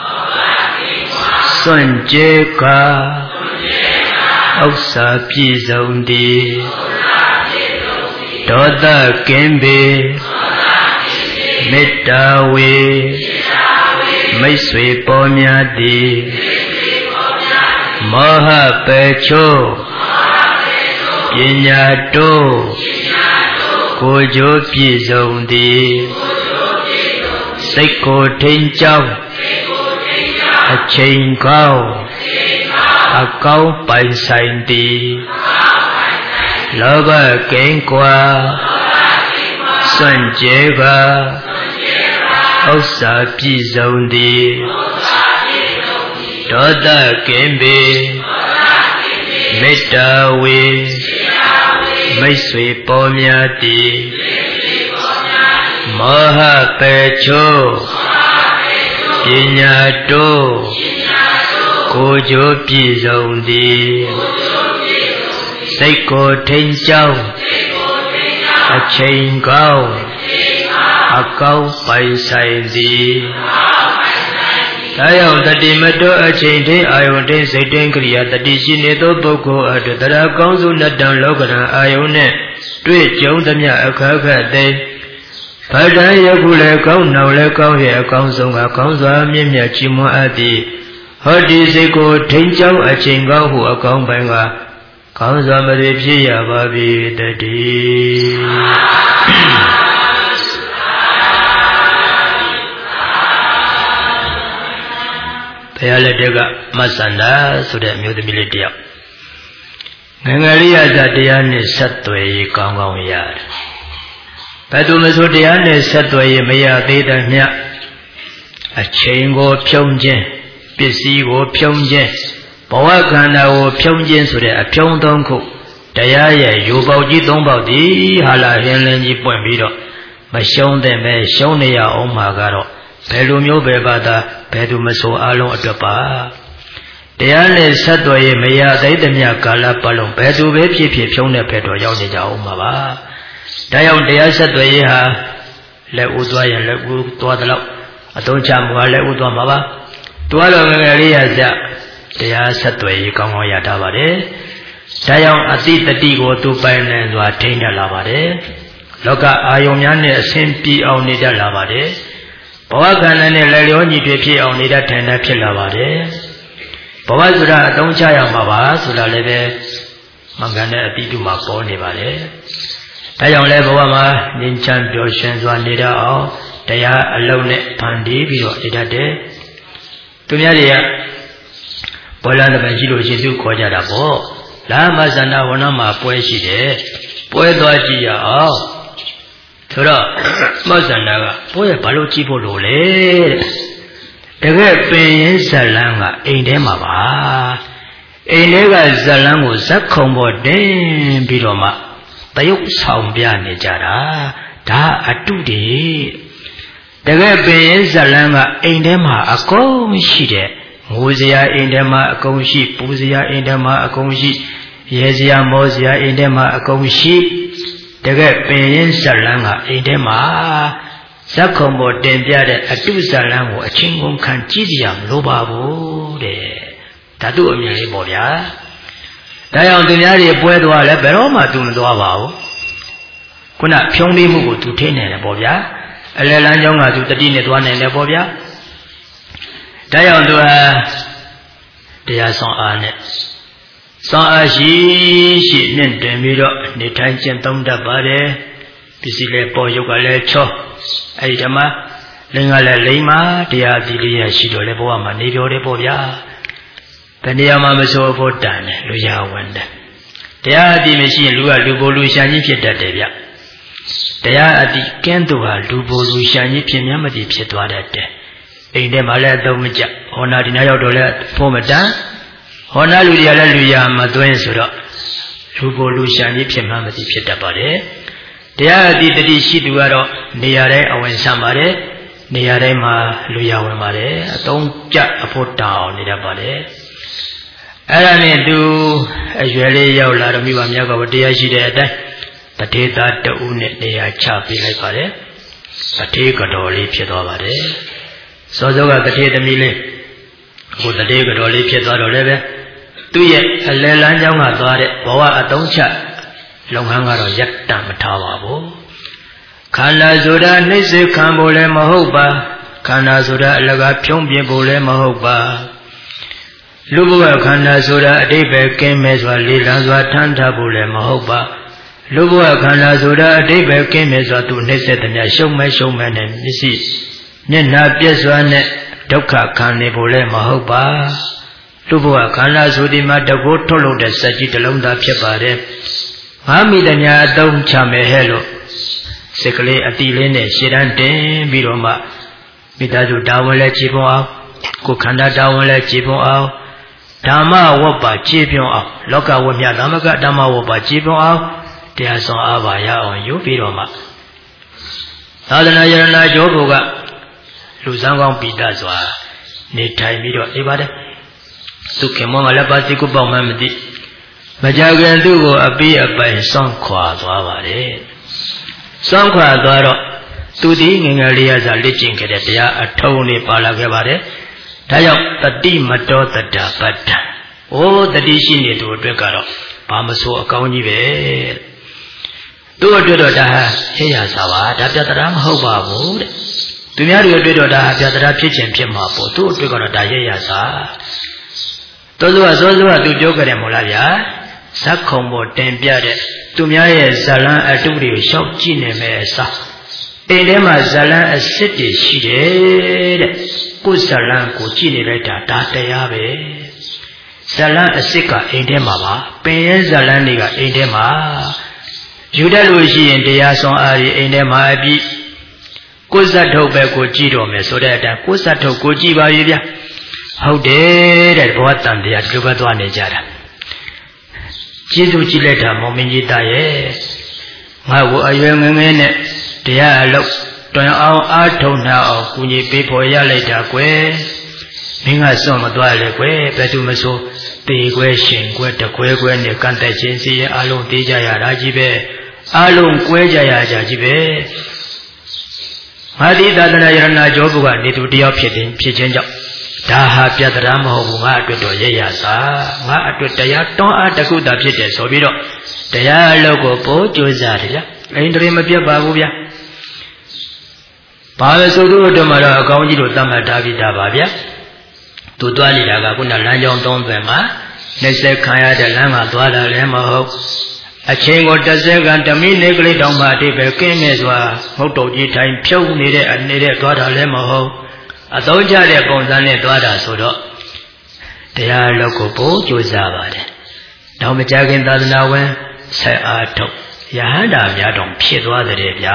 စွန့်ကြဲကဥစ္စာပြည့်စုံသည်ဒေါသကင်းပေမေတ္တာဝေမိတ်ဆွေပေါ်များသည်မောဟပေချိုးပညာတို့ကိုကြိုးပြည့်စုံသည်စိတ်ကိုထိန်ကြောင်းအချိန်ကောင်းအကောင်းပိုင်ဆိုင်သည်လောဘကင်းကွာစွန့်ကြဲကဥစ္စာပြည့်စုံသည်ဒေါသကင်းပေမေတ္တာဝေမိတ်ဆွေပေါ်များသည်မောဟပေချိုးပညာတို့ကိုကြိုးပြည့်စုံသည်စိတ်ကိုထိန်ကြောင်းအချိန်ကောင်းအကောင်းပိုင်ဆိုင်သည်ဒါကြောင့်တတိမတောအချိန်ထိအာယုန်ထိစိတ်တွင်းကရိယာတတိရှိနေသောပုဂ္ဂိုလ်အတွက်တရားကောင်းစုနတ္တံလောကရန်အာယုန်နဲ့တွေ့ကြုံသမျှအခါခတ်သိဗဒ္ဒံယခုလည်းကောင်းနောက်လည်းကောင်းရဲ့အကောင်းဆုံးကကောင်းစွာမြင့်မြတ်ချီးမွမ်းအပ်သည်ဟောဒီစိတ်ကိုထိန်ကြောင်းအချိန်ကောင်းဟုအကောင်းပိုင်းကကောင်းစွာမတွေဖြစ်ရပါပြီတည်းဘုရားလက်ထက်ကမဆန္ဒဆိုတဲ့အမျိုးသမီးလေးတယောက်ငငယ်လေးရသတရားနဲ့ဆက်သွယ်ရေးကောင်းကောင်းရတယ်ဘယ်သူမဆိုတရားနဲ့ဆက်သွယ်ရေးမရသေးတဲ့မြတ်အချိန်ကိုဖြုံးခြင်းပစ္စည်းကိုဖြုံးခြင်းဘဝခန္ဓာကိုဖြုံးခြင်းဆိုတဲ့အဖြုံးသုံးခုတရားရဲ့ယူပေါက်ကြီးသုံးပေါက်ဒီဟာလာဟင်းလင်းကြီးပွင့်ပြီးတော့မရှုံးတဲ့မဲ့ရှုံးနေရအောင်မှာကတော့ဘယ်လိုမျိုးပဲပါသာဘယ်သူမဆိုအလုံးအတွက်ပါတရားနဲ့ဆက်သွယ်ရေးမရသေးတဲ့မြတ်ကာလပတ်လုံးဘယ်သူပဲဖြစ်ဖြစ်ဖြုံးတဲ့ဘက်တော့ရောက်နေကြအောင်မှာပါဒါကြောင့်တရားဆက်သွယ်ရေးဟာလက်ဦးသွားရင်လက်ဦးသွားသလောက်အသုံးချမှုကလက်ဦးသွားမှာပါတွားတော်ငယ်ငယ်လေးရစတရားဆက်သွယ်ရေးကောင်းကောင်းရတာပါတယ်ဒါကြောင့်အတိတတိကိုသူပိုင်နိုင်စွာထိန်းတတ်လာပါတယ်လောကအာယုံများနဲ့အစဉ်ပြေအောင်နေတတ်လာပါတယ်ဘဝခန္ဓာနဲ့လည်းလျောညီတွေဖြစ်အောင်နေတတ်ထိုင်တတ်ဖြစ်လာပါတယ်ဘဝဆိုတာအသုံးချရမှာပါဆိုတာလည်းပဲမှန်ကန်တဲ့အတိတုမှာပေါ်နေပါတယ်ဒါကြောင့်လည်းဘဝမှာငြိမ်းချမ်းပျော်ရွှင်စွာနေတတ်အောင်တရားအလုံးနဲ့ဖန်တီးပြီးတော့နေတတ်တယ်သူများတွေကဘောလသမရှိလို့ယေရှုခေါ်ကြတာပေါ့လာမဇန္နာဝနမှာပွဲရှိတယ်ပွဲသွားကြည့်ရအောင်ဆိုတော့မဇန္နာကပွဲရဘာလို့ကြည့်ဖို့လို့လဲတကယ်ပင်ရင်ဇလန်းကအိမ်ထဲမှာပါအိမ်ထဲကဇလန်းကိုဇက်ခုံပေါ်တင်ပြီးတော့မှတရုပ်ဆောင်ပြနေကြတာဒါအတုတွေတကယ်ပင်ရင်ဇလန်းကအိမ်ထဲမှာအကုန်ရှိတယ်ငိုစရာအိမ်ထဲမှာအကုန်ရှိပူစရာအိမ်ထဲမှာအကုန်ရှိရဲစရာမောစရာအိမ်ထဲမှာအကုန်ရှိတကယ်ပင်ရင်ဇလန်းကအိမ်ထဲမှာဇက်ခုံပေါ်တင်ပြတဲ့အတုဇလန်းကိုအချင်းကုန်ခံကြည့်ကြရမလို့ပါဘူးတဲ့ဓာတုအမြင်လေးပေါ့ဗျာဒါကြောင့်သူများတွေပွဲသွားလဲဘယ်တော့မှသူမသွားပါဘူးခုနဖြုံးလေးမှုကိုသူထိနေတယ်ပေါ့ဗျာအလယ်လမ်းကြောင်းကသူတတိနဲ့သွားနိုင်တယ်ပေါ့ဗျာဒါကြောင့်သူဟာတရားဆောင်အားနဲ့ဆောင်အားရှိရှိမြင့်တင်ပြီးတော့နေထိုင်ကျင့်သုံးတတ်ပါတယ်ပစ္စည်းလည်းပေါ်ရုပ်ကလည်းချောအဲ့ဒီဓမ္မလင်္ကာလည်းလိမ္မာတရားအတိလေးရရှိတော့လေဘဝမှာနေပြောတယ်ပေါ့ဗျာတဏှာမှာမစိုးဖို့တန်တယ်လူရဝန်တယ်တရားအတိမရှိရင်လူကလူပိုလူရှာကြီးဖြစ်တတ်တယ်ဗျတရားအတိကင်းသူဟာလူပိုလူရှာကြီးဖြစ်မြတ်မတိဖြစ်သွားတတ်တယ်အိမ်ထဲမှာလည်းအသုံးမကျဟောနာဒီနာရောက်တော့လည်းဖို့မတန်ဟောနာလူတွေကလည်းလူရမသွင်းဆိုတော့လူပိုလူရှာကြီးဖြစ်မှမတိဖြစ်တတ်ပါတယ်တရားအတိတတိရှိသူကတော့နေရာတိုင်းအဝင်ဆံပါတယ်နေရာတိုင်းမှာလူရဝင်ပါတယ်အသုံးကျအဖို့တောင်းနေတတ်ပါတယ်အဲ့ဒါနဲ့သူအရွယ်လေးရောက်လာတော့မိဘများကတရားရှိတဲ့အတိုင်းတထေသာတူနဲ့နေရာချပေးလိုက်ပါတယ်တထေကတော်လေးဖြစ်သွားပါတယ်စောစောကတထေသမီးလေးအခုတထေကတော်လေးဖြစ်သွားတော့လည်းပဲသူ့ရဲ့အလယ်လမ်းကြောင်းကသွားတဲ့ဘဝအသုံးချလုပ်ငန်းကတော့ရပ်တန့်မထားပါဘူးခန္ဓာဆိုတာနှိမ့်စေခံဖို့လည်းမဟုတ်ပါခန္ဓာဆိုတာအလကားဖြုံးပြဖို့လည်းမဟုတ်ပါလူဘဝခန္ဓာဆိုတာအတိပ္ပယ်ကင်းမဲ့စွာလေးလံစွာထမ်းထားဖို့လည်းမဟုတ်ပါလူဘဝခန္ဓာဆိုတာအတိပ္ပယ်ကင်းမဲ့စွာသူနှိမ့်ဆက်တဲ့ရှုံးမဲ့ရှုံးမဲ့နဲ့မျက်စိမျက်နှာပြည့်စွာနဲ့ဒုက္ခခံနေဖို့လည်းမဟုတ်ပါလူဘဝခန္ဓာဆိုဒီမှာတကောထုတ်လုပ်တဲ့စက်ကြီးတစ်လုံးသားဖြစ်ပါတယ်ငါမိတညာအသုံးချမယ်ဟဲ့လို့စိတ်ကလေးအတိလေးနဲ့ရှည်တန်းတင်ပြီးတော့မှမိသားစုတာဝန်လည်းကြည်ပွန်အောင်ကိုယ်ခန္ဓာတာဝန်လည်းကြည်ပွန်အောင်ဓမ္မဝတ်ပါကြည်ပွန်အောင်လောကဝတ်မြတ်သမဂဓမ္မဝတ်ပါကြည်ပွန်အောင်တရားဆောင်အားပါရအောင်ယူပြီးတော့မှသာသနာယရဏကျောဘုကလူစံကောင်းပိတစွာနေထိုင်ပြီးတော့နေပါတယ်သူခင်မောကလည်းပါစီကုပေါမှမသိမကြခင်သူ့ကိုအပိအပိုင်စောင့်ခွာသွားပါတယ်စောင့်ခွာသွားတော့သူဒီငငယ်လေးရစာလက်ကျင့်ခဲ့တဲ့တရားအထုံးလေးပါလာခဲ့ပါတယ်ဒါကြောင့်တတိမတောတတပတ္တဩတတိရှိနေသူအတွက်ကတော့ဘာမဆိုအကောင်းကြီးပဲသူ့အတွက်တော့ဒါဟဲ့ရစာပါဒါပြတရာမဟုတ်ပါဘူးတဲ့သူသူများတွေတွေ့တော့ဒါဟာပြတရာဖြစ်ခြင်းဖြစ်မှာပေါ့သူ့အတွက်ကတော့ဒါရရစားတော်သူကစောစောကသူပြောကြတယ်မို့လားဗျာဇက်ခုံပေါ်တင်ပြတဲ့သူများရဲ့ဇလန်းအတုတွေကိုရှောက်ကြည့်နေမယ်အစားအိမ်ထဲမှာဇလန်းအစ်စ်တွေရှိတယ်တဲ့ကိုယ်ဇလန်းကိုကြည့်နေလိုက်တာဒါတရားပဲဇလန်းအစ်စ်ကအိမ်ထဲမှာပါပင်ရဲ့ဇလန်းတွေကအိမ်ထဲမှာယူတတ်လို့ရှိရင်တရားဆောင်အားတွေအိမ်ထဲမှာအပြီးကိုယ်ဇတ်ထုတ်ပဲကိုကြည့်တော့မယ်ဆိုတဲ့အတိုင်းကိုယ်ဇတ်ထုတ်ကိုကြည့်ပါရဲ့ဗျဟုတ်တယ်တဲ့ဘောတန်တရားဒီလိုပဲသွားနေကြတာကျေးဇူးကြည့်လိုက်တာမောင်မင်းကြီးသားရဲ့ငါ့ကိုအရွယ်ငယ်ငယ်နဲ့တရားအလုပ်တွင်အောင်အားထုတ်နှောက်အောင်ကုညီပေးဖို့ရလိုက်တာကွယ်မင်းကစွန့်မသွားလေကွယ်ဘယ်သူမဆိုတေကွယ်ရှင်ကွယ်တကွယ်ကွယ်နဲ့ကန့်တက်ခြင်းစီရင်အလုံးသေးကြရတာကြီးပဲအလုံးကွဲကြရကြကြီးပဲငါဒီသာသနာယရဏကျောဘုကနေသူတယောက်ဖြစ်ခြင်းဖြစ်ခြင်းကြောင့်ဒါဟာပြတရာမဟုတ်ဘူးငါအတွက်တော့ရရစားငါအတွက်တရားတွန်းအားတခုသာဖြစ်တယ်ဆိုပြီးတော့တရားအလုပ်ကိုပို့ကြိုးစားတယ်ဗျအိန္ဒြေမပြတ်ပါဘူးဗျဘာပဲဆိုသူ့အတွက်မှာတော့အကောင်းကြီးတို့သတ်မှတ်ထားပြီးသားပါဗျသူသွားနေတာကခုနလမ်းကြောင်းသုံးသွယ်မှာနှိမ့်ဆက်ခံရတဲ့လမ်းမှာသွားတာလည်းမဟုတ်အချိန်ကိုတစ်စက္ကန့်တစ်မိနစ်ကလေးတောင်မှအတိပဲကင်းနေစွာငုတ်တုတ်ကြီးထိုင်ဖြုတ်နေတဲ့နေတဲ့သွားတာလည်းမဟုတ်အသုံးချတဲ့ပုံစံနဲ့သွားတာဆိုတော့တရားလောက်ကိုပို့ကြိုးစားပါတယ်။တော့မကြခင်သာသနာဝင်ဆက်အားထုတ်ယဟန္တာများတောင်ဖြစ်သွားတယ်ဗျာ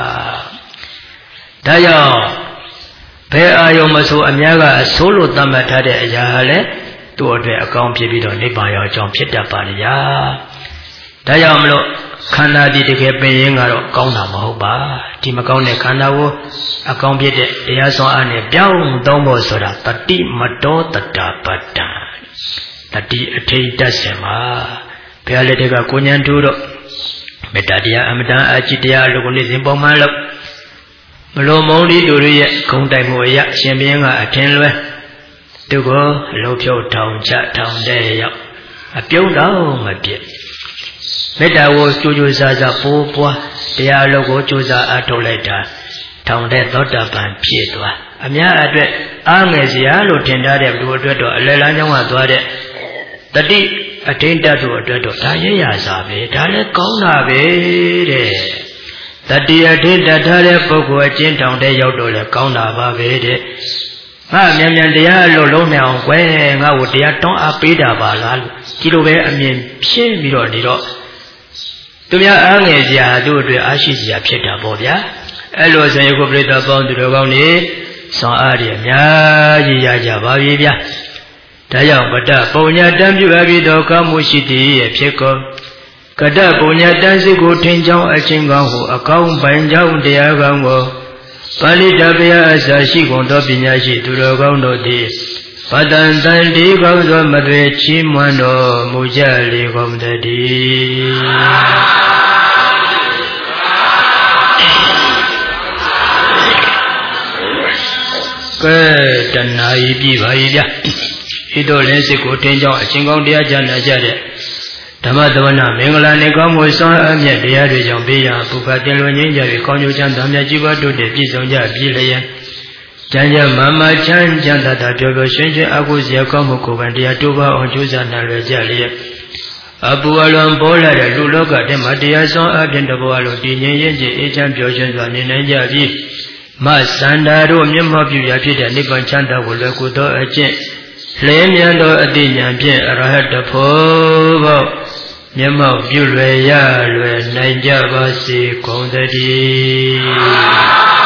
။ဒါကြောင့်ဘယ်အာယုံမဆိုအများကအဆိုးလို့သတ်မှတ်ထားတဲ့အရာဟာလည်းသူ့အတွက်အကောင်းဖြစ်ပြီးတော့နိဗ္ဗာန်ရောက်ကြောင်းဖြစ်တတ်ပါလေဗျာ။ဒါကြောင့်မလို့ခန္ဓာဒီတကယ်ပင်ရင်ကတော့ကောင်းတာမဟုတ်ပါဒီမကောင်းတဲ့ခန္ဓာကိုအကောင်းဖြစ်တဲ့တရားစွမ်းအားနဲ့ပြောင်းသုံးဖို့ဆိုတာတတိမတောတတာပတ္တတတိအထိတ်တက်စင်ပါဘုရားလက်ထက်ကကိုဉဏ်တူတော့မေတ္တာတရားအမတန်အจิตတရားလို့ကိုနေစဉ်ပုံမှန်လို့မလို့မုန်းဒီတို့ရဲ့ဂုံတိုက်မှုအရာအရှင်ဘုရင်ကအထင်လွဲသူကိုအလုံးဖြုတ်ထောင်ချထောင်တဲ့ရောက်အပြုံးတော့မပြည့်မေတ္တာကိုကြိုးကြိုးစားစားပိုးပွားတရားအလုပ်ကိုကြိုးစားအားထုတ်လိုက်တာထောင်တဲ့သောတာပန်ဖြစ်သွားအများအတွက်အားငယ်စရာလို့ထင်ထားတဲ့လူအတွက်တော့အလယ်လမ်းကြောင်းကသွားတဲ့တတိအထိန်တတ်သူအတွက်တော့ဒါရရစားပဲဒါလည်းကောင်းတာပဲတဲ့တတိအထိန်တတ်ထားတဲ့ပုဂ္ဂိုလ်အကျဉ်းထောင်တဲ့ရောက်တော့လည်းကောင်းတာပါပဲတဲ့ငါမြန်မြန်တရားအလုပ်လုံးနေအောင်ကွယ်ငါ့ကိုတရားတွန်းအားပေးတာပါလားလို့ဒီလိုပဲအမြင်ဖြင်းပြီးတော့နေတော့သူများအားငယ်စရာတို့အတွက်အားရှိစရာဖြစ်တာပေါ့ဗျာအဲ့လိုဆိုရင်ကိုပြိတ္တပေါင်းသူတော်ကောင်းနေဆောင်းအားရအများကြီးရကြပါပြီဗျာဒါကြောင့်ကတ္တပုံညာတံပြုအပ်ပြီးတော့ကောင်းမှုရှိတည်ရဲ့ဖြစ်ကောကတ္တပုံညာတန်စိတ်ကိုထင်ကြောင်းအချင်းကောင်းဟုအကောင်းပိုင်ကြောင်းတရားကောင်းကိုပါဠိတော်ဗျာအစရှိကုန်သောပညာရှိသူတော်ကောင်းတို့သည်ပတန်တန်ဒီကောင်းသောမတွေချီးမွမ်းတော်မူကြလေကုန်တည်းကဲတဏှာဤပြပါ၏ဗျာဤတို့လည်းစိတ်ကိုတင်းကြောင်းအချင်းကောင်းတရားကြားနာကြတဲ့ဓမ္မသဝနာမင်္ဂလာနေကောင်းမှုဆွမ်းအမြတ်တရားတွေကြောင့်ပေးရပုဗ္ဗတင်လွန်ငင်းကြပြီးကောင်းကျိုးချမ်းသာမြတ်ကြီးပွားတို့တည်ပြည့်စုံကြပြီလျက်ကျမ်းကျမ်းမာမာချမ်းချမ်းသာသာပျော်ပျော်ရွှင်ရွှင်အကုစရာကောင်းမှုကိုယ်ပိုင်တရားတိုးပါအောင်ကြိုးစားနာလွယ်ကြလျက်အပူအလွန်ပေါ်လာတဲ့လူလောကထဲမှာတရားဆောင်အပြင်တဘောလုံးတည်ငြိမ်ရင့်ကြည်အေးချမ်းပျော်ရွှင်စွာနေနိုင်ကြပြီးမသန္တာတို့မျက်မှောက်ပြုရာဖြစ်တဲ့နိဗ္ဗာန်ချမ်းသာကိုလွယ်ကူသောအကျင့်လဲမြန်သောအတိညာဖြင့်အရဟတဖို့ဘောမျက်မှောက်ပြုလွယ်ရလွယ်နိုင်ကြပါစေကုန်သတည်း